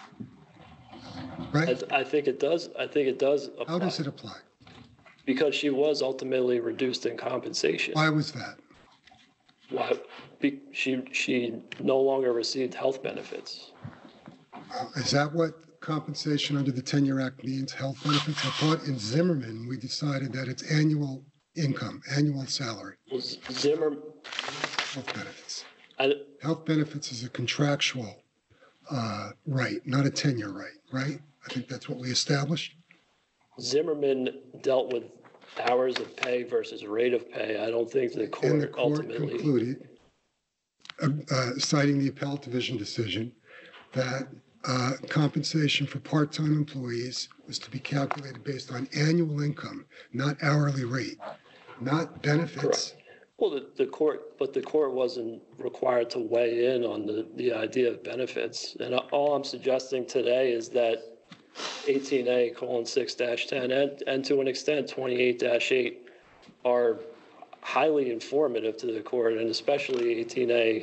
Right? I, I think it does. I think it does apply. How does it apply? Because she was ultimately reduced in compensation. Why was that? Why? Be, she she no longer received health benefits. Uh, Is that what compensation under the Tenure Act means, health benefits? I thought in Zimmerman, we decided that it's annual income, annual salary, Well, Z- Zimmer, health benefits. I, Health benefits is a contractual uh, right, not a tenure right, right? I think that's what we established. Zimmerman dealt with hours of pay versus rate of pay. I don't think the court, And the court ultimately. concluded, uh, uh, citing the appellate division decision, that uh, compensation for part-time employees was to be calculated based on annual income, not hourly rate, not benefits. Correct. Well, the, the court, but the court wasn't required to weigh in on the, the idea of benefits. And all I'm suggesting today is that eighteen A colon six dash ten and, and to an extent twenty-eight dash eight are highly informative to the court, and especially eighteen A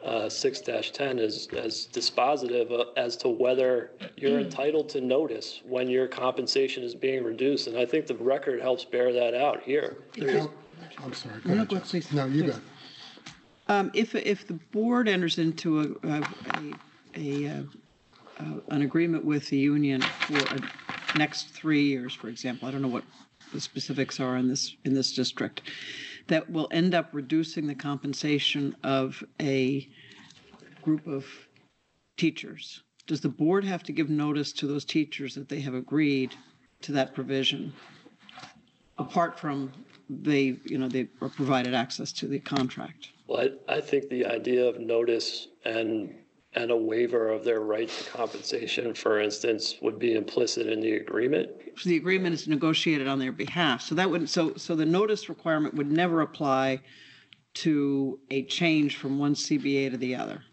uh, six dash ten as, as dispositive uh, as to whether you're entitled to notice when your compensation is being reduced. And I think the record helps bear that out here. There's- I'm sorry. Go No, ahead, go ahead, Justin. please. No, you Please. got it. Um, if, if the board enters into a, a, a, a, uh, an agreement with the union for a next three years, for example, I don't know what the specifics are in this, in this district, that will end up reducing the compensation of a group of teachers, does the board have to give notice to those teachers that they have agreed to that provision? Apart from they, you know, they are provided access to the contract. Well, I, I think the idea of notice and and a waiver of their right to compensation, for instance, would be implicit in the agreement. So the agreement is negotiated on their behalf. So that would, so, so the notice requirement would never apply to a change from one C B A to the other.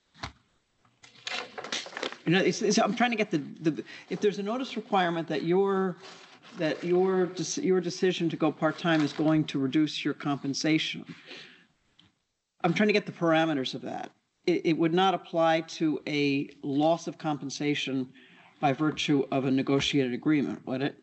You know, it's, it's, I'm trying to get the, the, if there's a notice requirement that your, that your, dec- your decision to go part-time is going to reduce your compensation, I'm trying to get the parameters of that. It, it would not apply to a loss of compensation by virtue of a negotiated agreement, would it?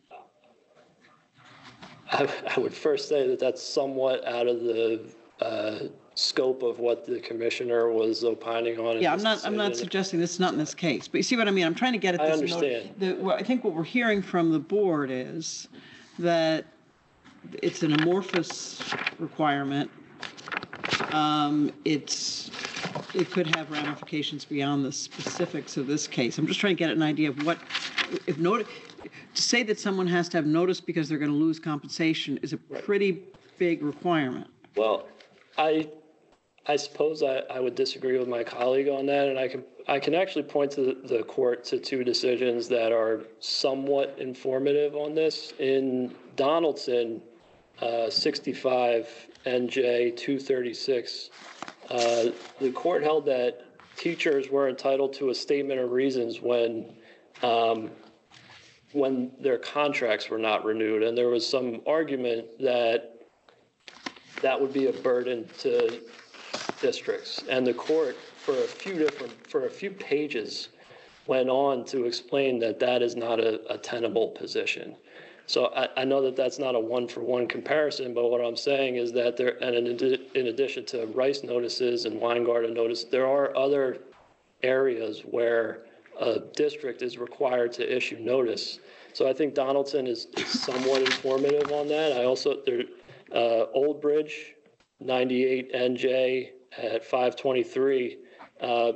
I, I would first say that that's somewhat out of the uh, scope of what the commissioner was opining on. in Yeah, I'm his not, I'm not decision. suggesting this is not in this case, but you see what I mean? I'm trying to get at I this. note- understand. The, well, I think what we're hearing from the board is that it's an amorphous requirement. Um, it's, it could have ramifications beyond the specifics of this case. I'm just trying to get an idea of what, if notice, to say that someone has to have notice because they're going to lose compensation is a pretty big requirement. Well, I, I suppose I, I would disagree with my colleague on that, and I can, I can actually point to the, the court to two decisions that are somewhat informative on this. In Donaldson, uh, sixty-five N J two thirty-six, uh, the court held that teachers were entitled to a statement of reasons when, um, when their contracts were not renewed, and there was some argument that that would be a burden to districts. And the court, for a few different, for a few pages, went on to explain that that is not a, a tenable position. So I, I know that that's not a one-for-one comparison, but what I'm saying is that there, and in, addi- in addition to Rice notices and Weingarten notice, there are other areas where a district is required to issue notice. So I think Donaldson is, is somewhat informative on that. I also, there, uh, Old Bridge, ninety-eight N J at five twenty-three, uh,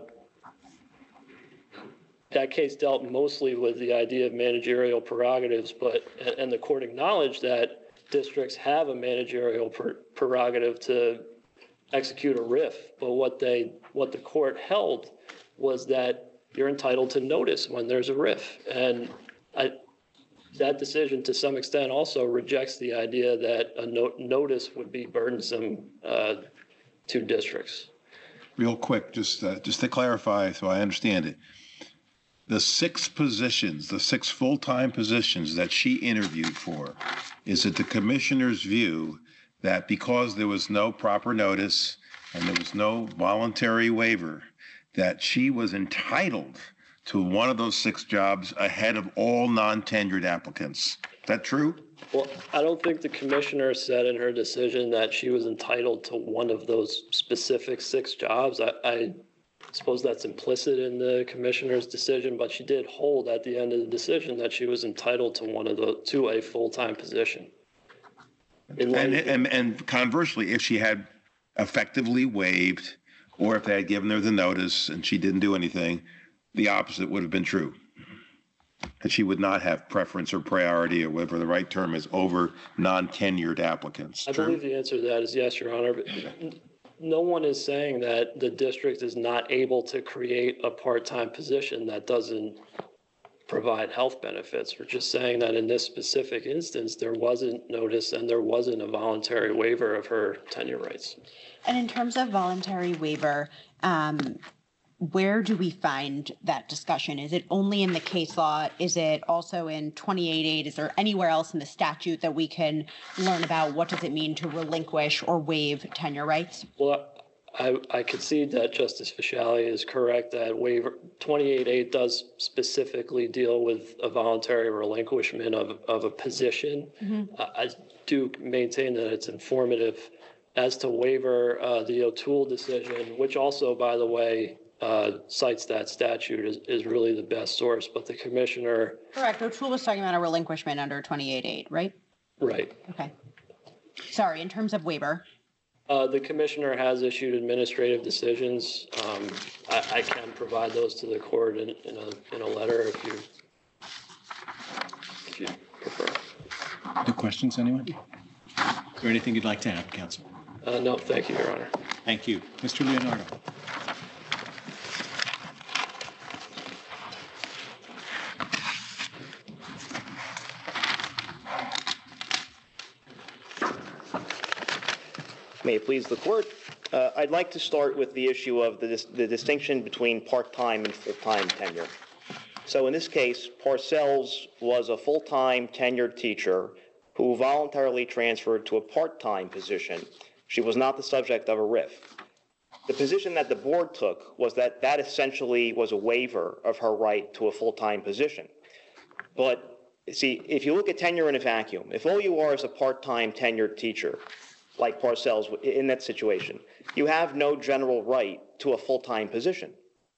that case dealt mostly with the idea of managerial prerogatives, but, and the court acknowledged that districts have a managerial per, prerogative to execute a R I F, but what they, what the court held was that you're entitled to notice when there's a R I F. And I, that decision to some extent also rejects the idea that a no, notice would be burdensome uh, to districts. Real quick, just, uh, just to clarify so I understand it. The six positions, the six full-time positions that she interviewed for, is it the commissioner's view that because there was no proper notice and there was no voluntary waiver, that she was entitled to one of those six jobs ahead of all non-tenured applicants? Is that true? Well, I don't think the commissioner said in her decision that she was entitled to one of those specific six jobs. I, I suppose that's implicit in the commissioner's decision, but she did hold at the end of the decision that she was entitled to one of the, to a full-time position. In And, one- and, and conversely, if she had effectively waived, or if they had given her the notice and she didn't do anything, the opposite would have been true. That she would not have preference or priority, or whatever the right term is, over non-tenured applicants. I True? believe the answer to that is yes, Your Honor. But no one is saying that the district is not able to create a part-time position that doesn't provide health benefits. We're just saying that in this specific instance, there wasn't notice and there wasn't a voluntary waiver of her tenure rights. And in terms of voluntary waiver, um, where do we find that discussion? Is it only in the case law? Is it also in twenty-eight eight? Is there anywhere else in the statute that we can learn about what does it mean to relinquish or waive tenure rights? Well, I, I concede that Justice Fiscali is correct that waiver twenty-eight eight does specifically deal with a voluntary relinquishment of, of a position. Mm-hmm. Uh, I do maintain that it's informative. As to waiver, uh, the O'Toole decision, which also, by the way, uh, cites that statute, is, is really the best source. But the commissioner, Correct. O'Toole was talking about a relinquishment under twenty-eight eight, right? right? Okay. Sorry, in terms of waiver. Uh, the commissioner has issued administrative decisions. Um, I, I can provide those to the court in, in a in a letter if you if you prefer. No questions, anyone? Is there anything you'd like to add, Counsel? Uh, no, thank you, Your Honor. Thank you. Mister Leonardo. May it please the court. Uh, I'd like to start with the issue of the, dis- the distinction between part-time and full-time tenure. So in this case, Parcells was a full-time tenured teacher who voluntarily transferred to a part-time position. She was not the subject of a R I F. The position that the board took was that that essentially was a waiver of her right to a full-time position. But see, if you look at tenure in a vacuum, if all you are is a part-time tenured teacher, like Parcells in that situation, you have no general right to a full-time position.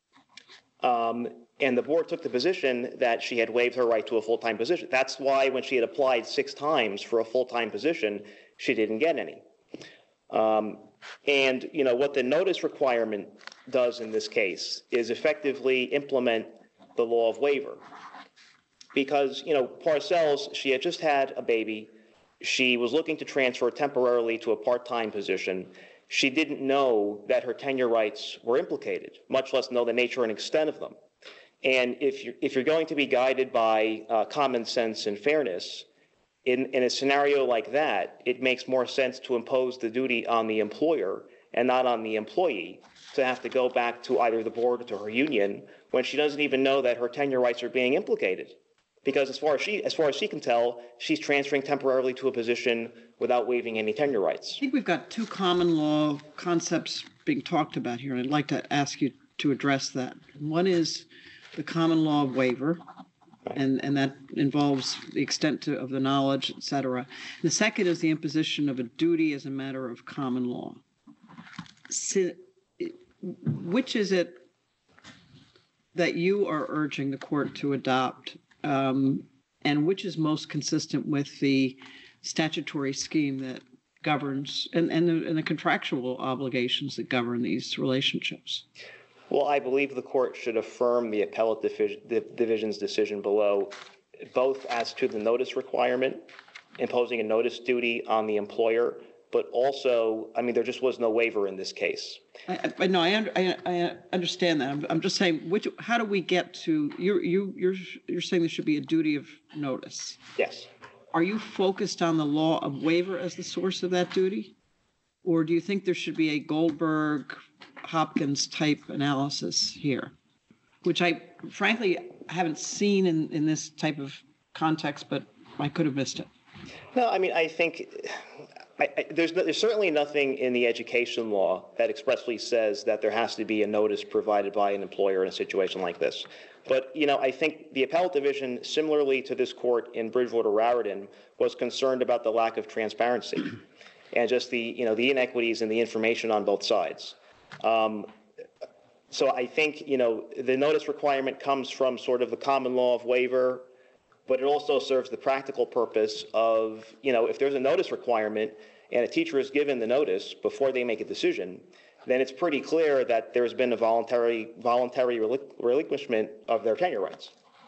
Um, and the board took the position that she had waived her right to a full-time position. That's why when she had applied six times for a full-time position, she didn't get any. Um, and, you know, what the notice requirement does in this case is effectively implement the law of waiver. Because, you know, Parcells, she had just had a baby. She was looking to transfer temporarily to a part-time position. She didn't know that her tenure rights were implicated, much less know the nature and extent of them. And if you're, if you're going to be guided by uh, common sense and fairness, in, in a scenario like that, it makes more sense to impose the duty on the employer and not on the employee to have to go back to either the board or to her union when she doesn't even know that her tenure rights are being implicated. Because as far as she, as far as she can tell, she's transferring temporarily to a position without waiving any tenure rights. I think we've got two common law concepts being talked about here, and I'd like to ask you to address that. One is the common law of waiver, and, and that involves the extent to, of the knowledge, et cetera. The second is the imposition of a duty as a matter of common law. So, which is it that you are urging the court to adopt? Um, and which is most consistent with the statutory scheme that governs and, and, the, and the contractual obligations that govern these relationships? Well, I believe the court should affirm the appellate divi- division's decision below, both as to the notice requirement, imposing a notice duty on the employer, but also, I mean, there just was no waiver in this case. I, I no, I, under, I, I understand that. I'm, I'm just saying, which, how do we get to you? You, you're, you're saying there should be a duty of notice. Yes. Are you focused on the law of waiver as the source of that duty, or do you think there should be a Goldberg, Hopkins type analysis here, which I frankly haven't seen in, in this type of context, but I could have missed it. No, I mean, I think. I, I, there's, there's certainly nothing in the education law that expressly says that there has to be a notice provided by an employer in a situation like this. But, you know, I think the appellate division, similarly to this court in Bridgewater-Raritan, was concerned about the lack of transparency and just the, you know, the inequities in the information on both sides. Um, so I think, you know, the notice requirement comes from sort of the common law of waiver, but it also serves the practical purpose of, you know, if there's a notice requirement and a teacher is given the notice before they make a decision, then it's pretty clear that there's been a voluntary voluntary relinquishment of their tenure rights.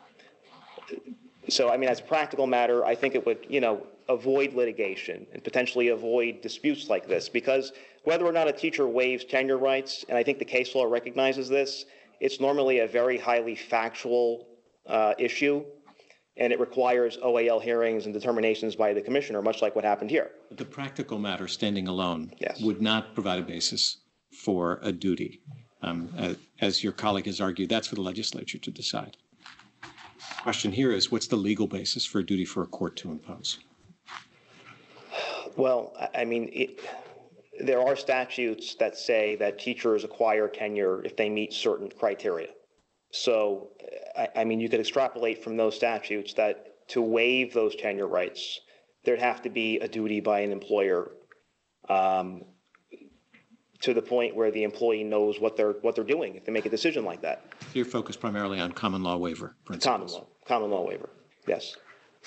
So, I mean, as a practical matter, I think it would, you know, avoid litigation and potentially avoid disputes like this, because whether or not a teacher waives tenure rights, and I think the case law recognizes this, it's normally a very highly factual uh, issue. And it requires O A L hearings and determinations by the commissioner, much like what happened here. The practical matter, standing alone, yes, would not provide a basis for a duty. Um, as, as your colleague has argued, that's for the legislature to decide. The question here is, what's the legal basis for a duty for a court to impose? Well, I mean, it, there are statutes that say that teachers acquire tenure if they meet certain criteria. So, I, I mean, you could extrapolate from those statutes that to waive those tenure rights, there'd have to be a duty by an employer um, to the point where the employee knows what they're what they're doing if they make a decision like that. You're focused primarily on common law waiver principles. Common law, common law waiver, yes.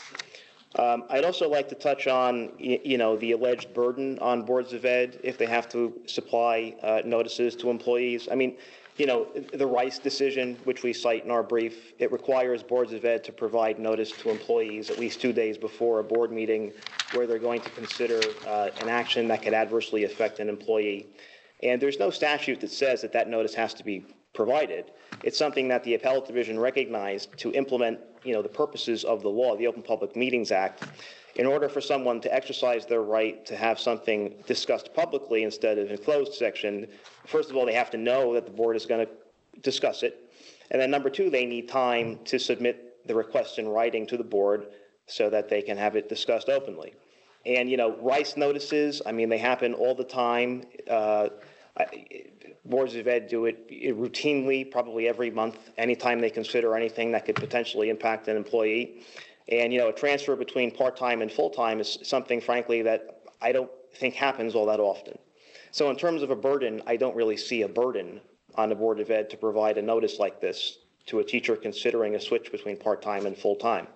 Um, I'd also like to touch on, you, you know, the alleged burden on boards of ed if they have to supply uh, notices to employees. I mean, you know, the Rice decision, which we cite in our brief, it requires boards of ed to provide notice to employees at least two days before a board meeting where they're going to consider uh, an action that could adversely affect an employee. And there's no statute that says that that notice has to be provided. It's something that the Appellate Division recognized to implement, you know, the purposes of the law, the Open Public Meetings Act. In order for someone to exercise their right to have something discussed publicly instead of in closed section, first of all, they have to know that the board is going to discuss it. And then number two, they need time to submit the request in writing to the board so that they can have it discussed openly. And, you know, Rice notices, I mean, they happen all the time. Uh, I, boards of ed do it routinely, probably every month, anytime they consider anything that could potentially impact an employee. And, you know, a transfer between part-time and full-time is something, frankly, that I don't think happens all that often. So in terms of a burden, I don't really see a burden on the Board of Ed to provide a notice like this to a teacher considering a switch between part-time and full-time.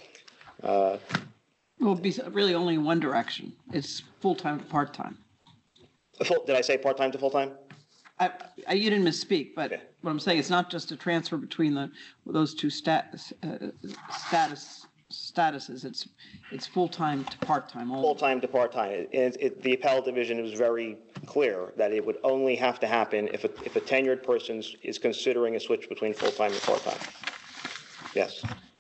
Uh, Well, it'd be really only in one direction. It's full-time to part-time. full, did I say part-time to full-time? I, I, you didn't misspeak, but Okay. what I'm saying, it's not just a transfer between the those two stat, uh, status statuses. It's it's full-time to part-time only. Full-time to part-time. It, it, it, the Appellate Division was very clear that it would only have to happen if a, if a tenured person is considering a switch between full-time and part-time. Yes.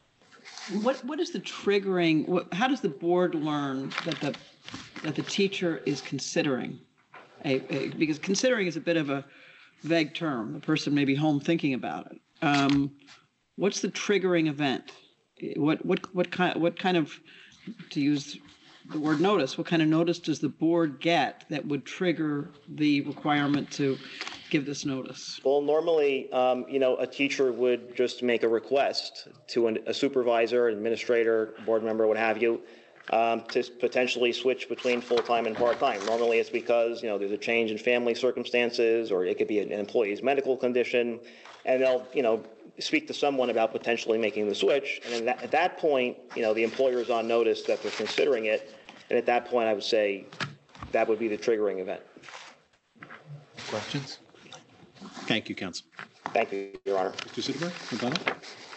What what is the triggering? What, how does the board learn that the that the teacher is considering a, a because considering is a bit of a vague term. The person may be home thinking about it. Um, what's the triggering event? What what what kind what kind of, to use the word notice, what kind of notice does the board get that would trigger the requirement to give this notice? Well, normally, um, you know, a teacher would just make a request to an, a supervisor, administrator, board member, what have you, um, to potentially switch between full-time and part-time. Normally, it's because, you know, there's a change in family circumstances, or it could be an employee's medical condition, and they'll, you know, speak to someone about potentially making the switch. And then that, at that point, you know, the employer is on notice that they're considering it. And at that point, I would say that would be the triggering event. Questions? Thank you, Counsel. Thank you, Your Honor. Mister Sitterberg, rebuttal?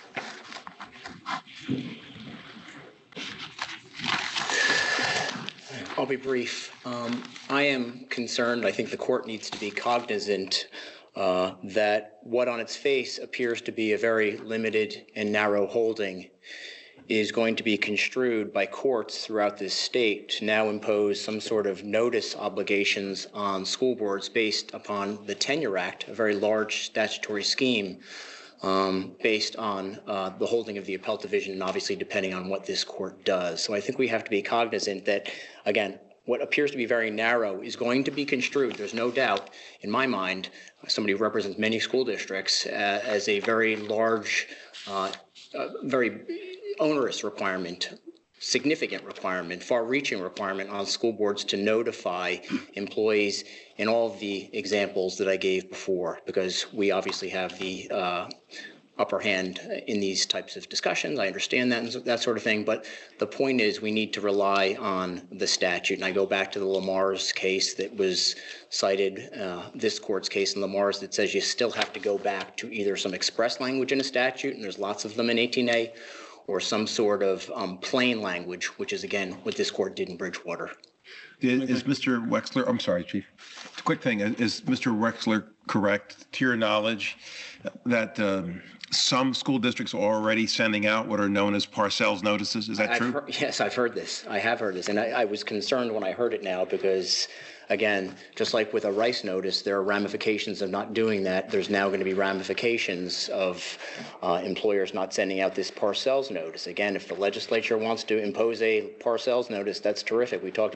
I'll be brief. Um, I am concerned, I think the court needs to be cognizant uh, that what on its face appears to be a very limited and narrow holding is going to be construed by courts throughout this state to now impose some sort of notice obligations on school boards based upon the Tenure Act, a very large statutory scheme um, based on uh, the holding of the Appellate Division, and obviously depending on what this court does. So I think we have to be cognizant that, again, what appears to be very narrow is going to be construed, there's no doubt, in my mind, somebody who represents many school districts, uh, as a very large, uh, uh, very onerous requirement, significant requirement, far-reaching requirement on school boards to notify employees in all of the examples that I gave before, because we obviously have the uh, upper hand in these types of discussions. I understand that and that sort of thing, but the point is we need to rely on the statute. And I go back to the Lamar's case that was cited, uh, this court's case in Lamar's, that says you still have to go back to either some express language in a statute, and there's lots of them in eighteen A, or some sort of um, plain language, which is, again, what this court did in Bridgewater. Is, is Mister Wexler, I'm sorry, Chief, quick thing, is Mister Wexler correct, to your knowledge, that um, some school districts are already sending out what are known as parcels notices? Is that I've true? Heard, yes, I've heard this. I have heard this. And I, I was concerned when I heard it now because, again, just like with a Rice notice, there are ramifications of not doing that. There's now going to be ramifications of uh, employers not sending out this parcels notice. Again, if the legislature wants to impose a parcels notice, that's terrific. We talked about Rice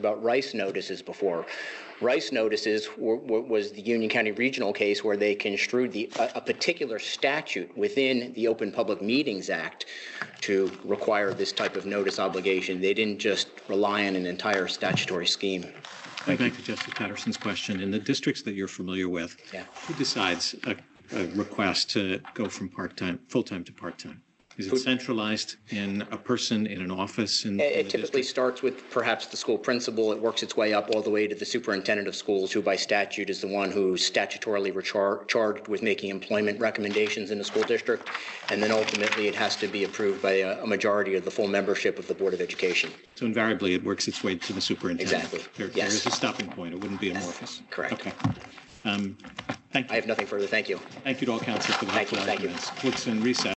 Rice notices before. Rice notices were, were, was the Union County Regional case where they construed the, a, a particular statute within the Open Public Meetings Act to require this type of notice obligation. They didn't just rely on an entire statutory scheme. Going back to Justice Patterson's question, in the districts that you're familiar with, Yeah. who decides a, a request to go from part-time, full-time to part-time? Is it centralized in a person in an office? In, It, in it the typically district? starts with perhaps the school principal. It works its way up all the way to the superintendent of schools, who by statute is the one who's statutorily rechar- charged with making employment recommendations in the school district. And then ultimately it has to be approved by a, a majority of the full membership of the Board of Education. So invariably, it works its way to the superintendent. Exactly. There, Yes. there is a stopping point. It wouldn't be amorphous. Correct. Okay. Um, thank you. I have nothing further. Thank you. Thank you to all counsel for the Thank you. helpful Thank you. arguments. Court's in recess.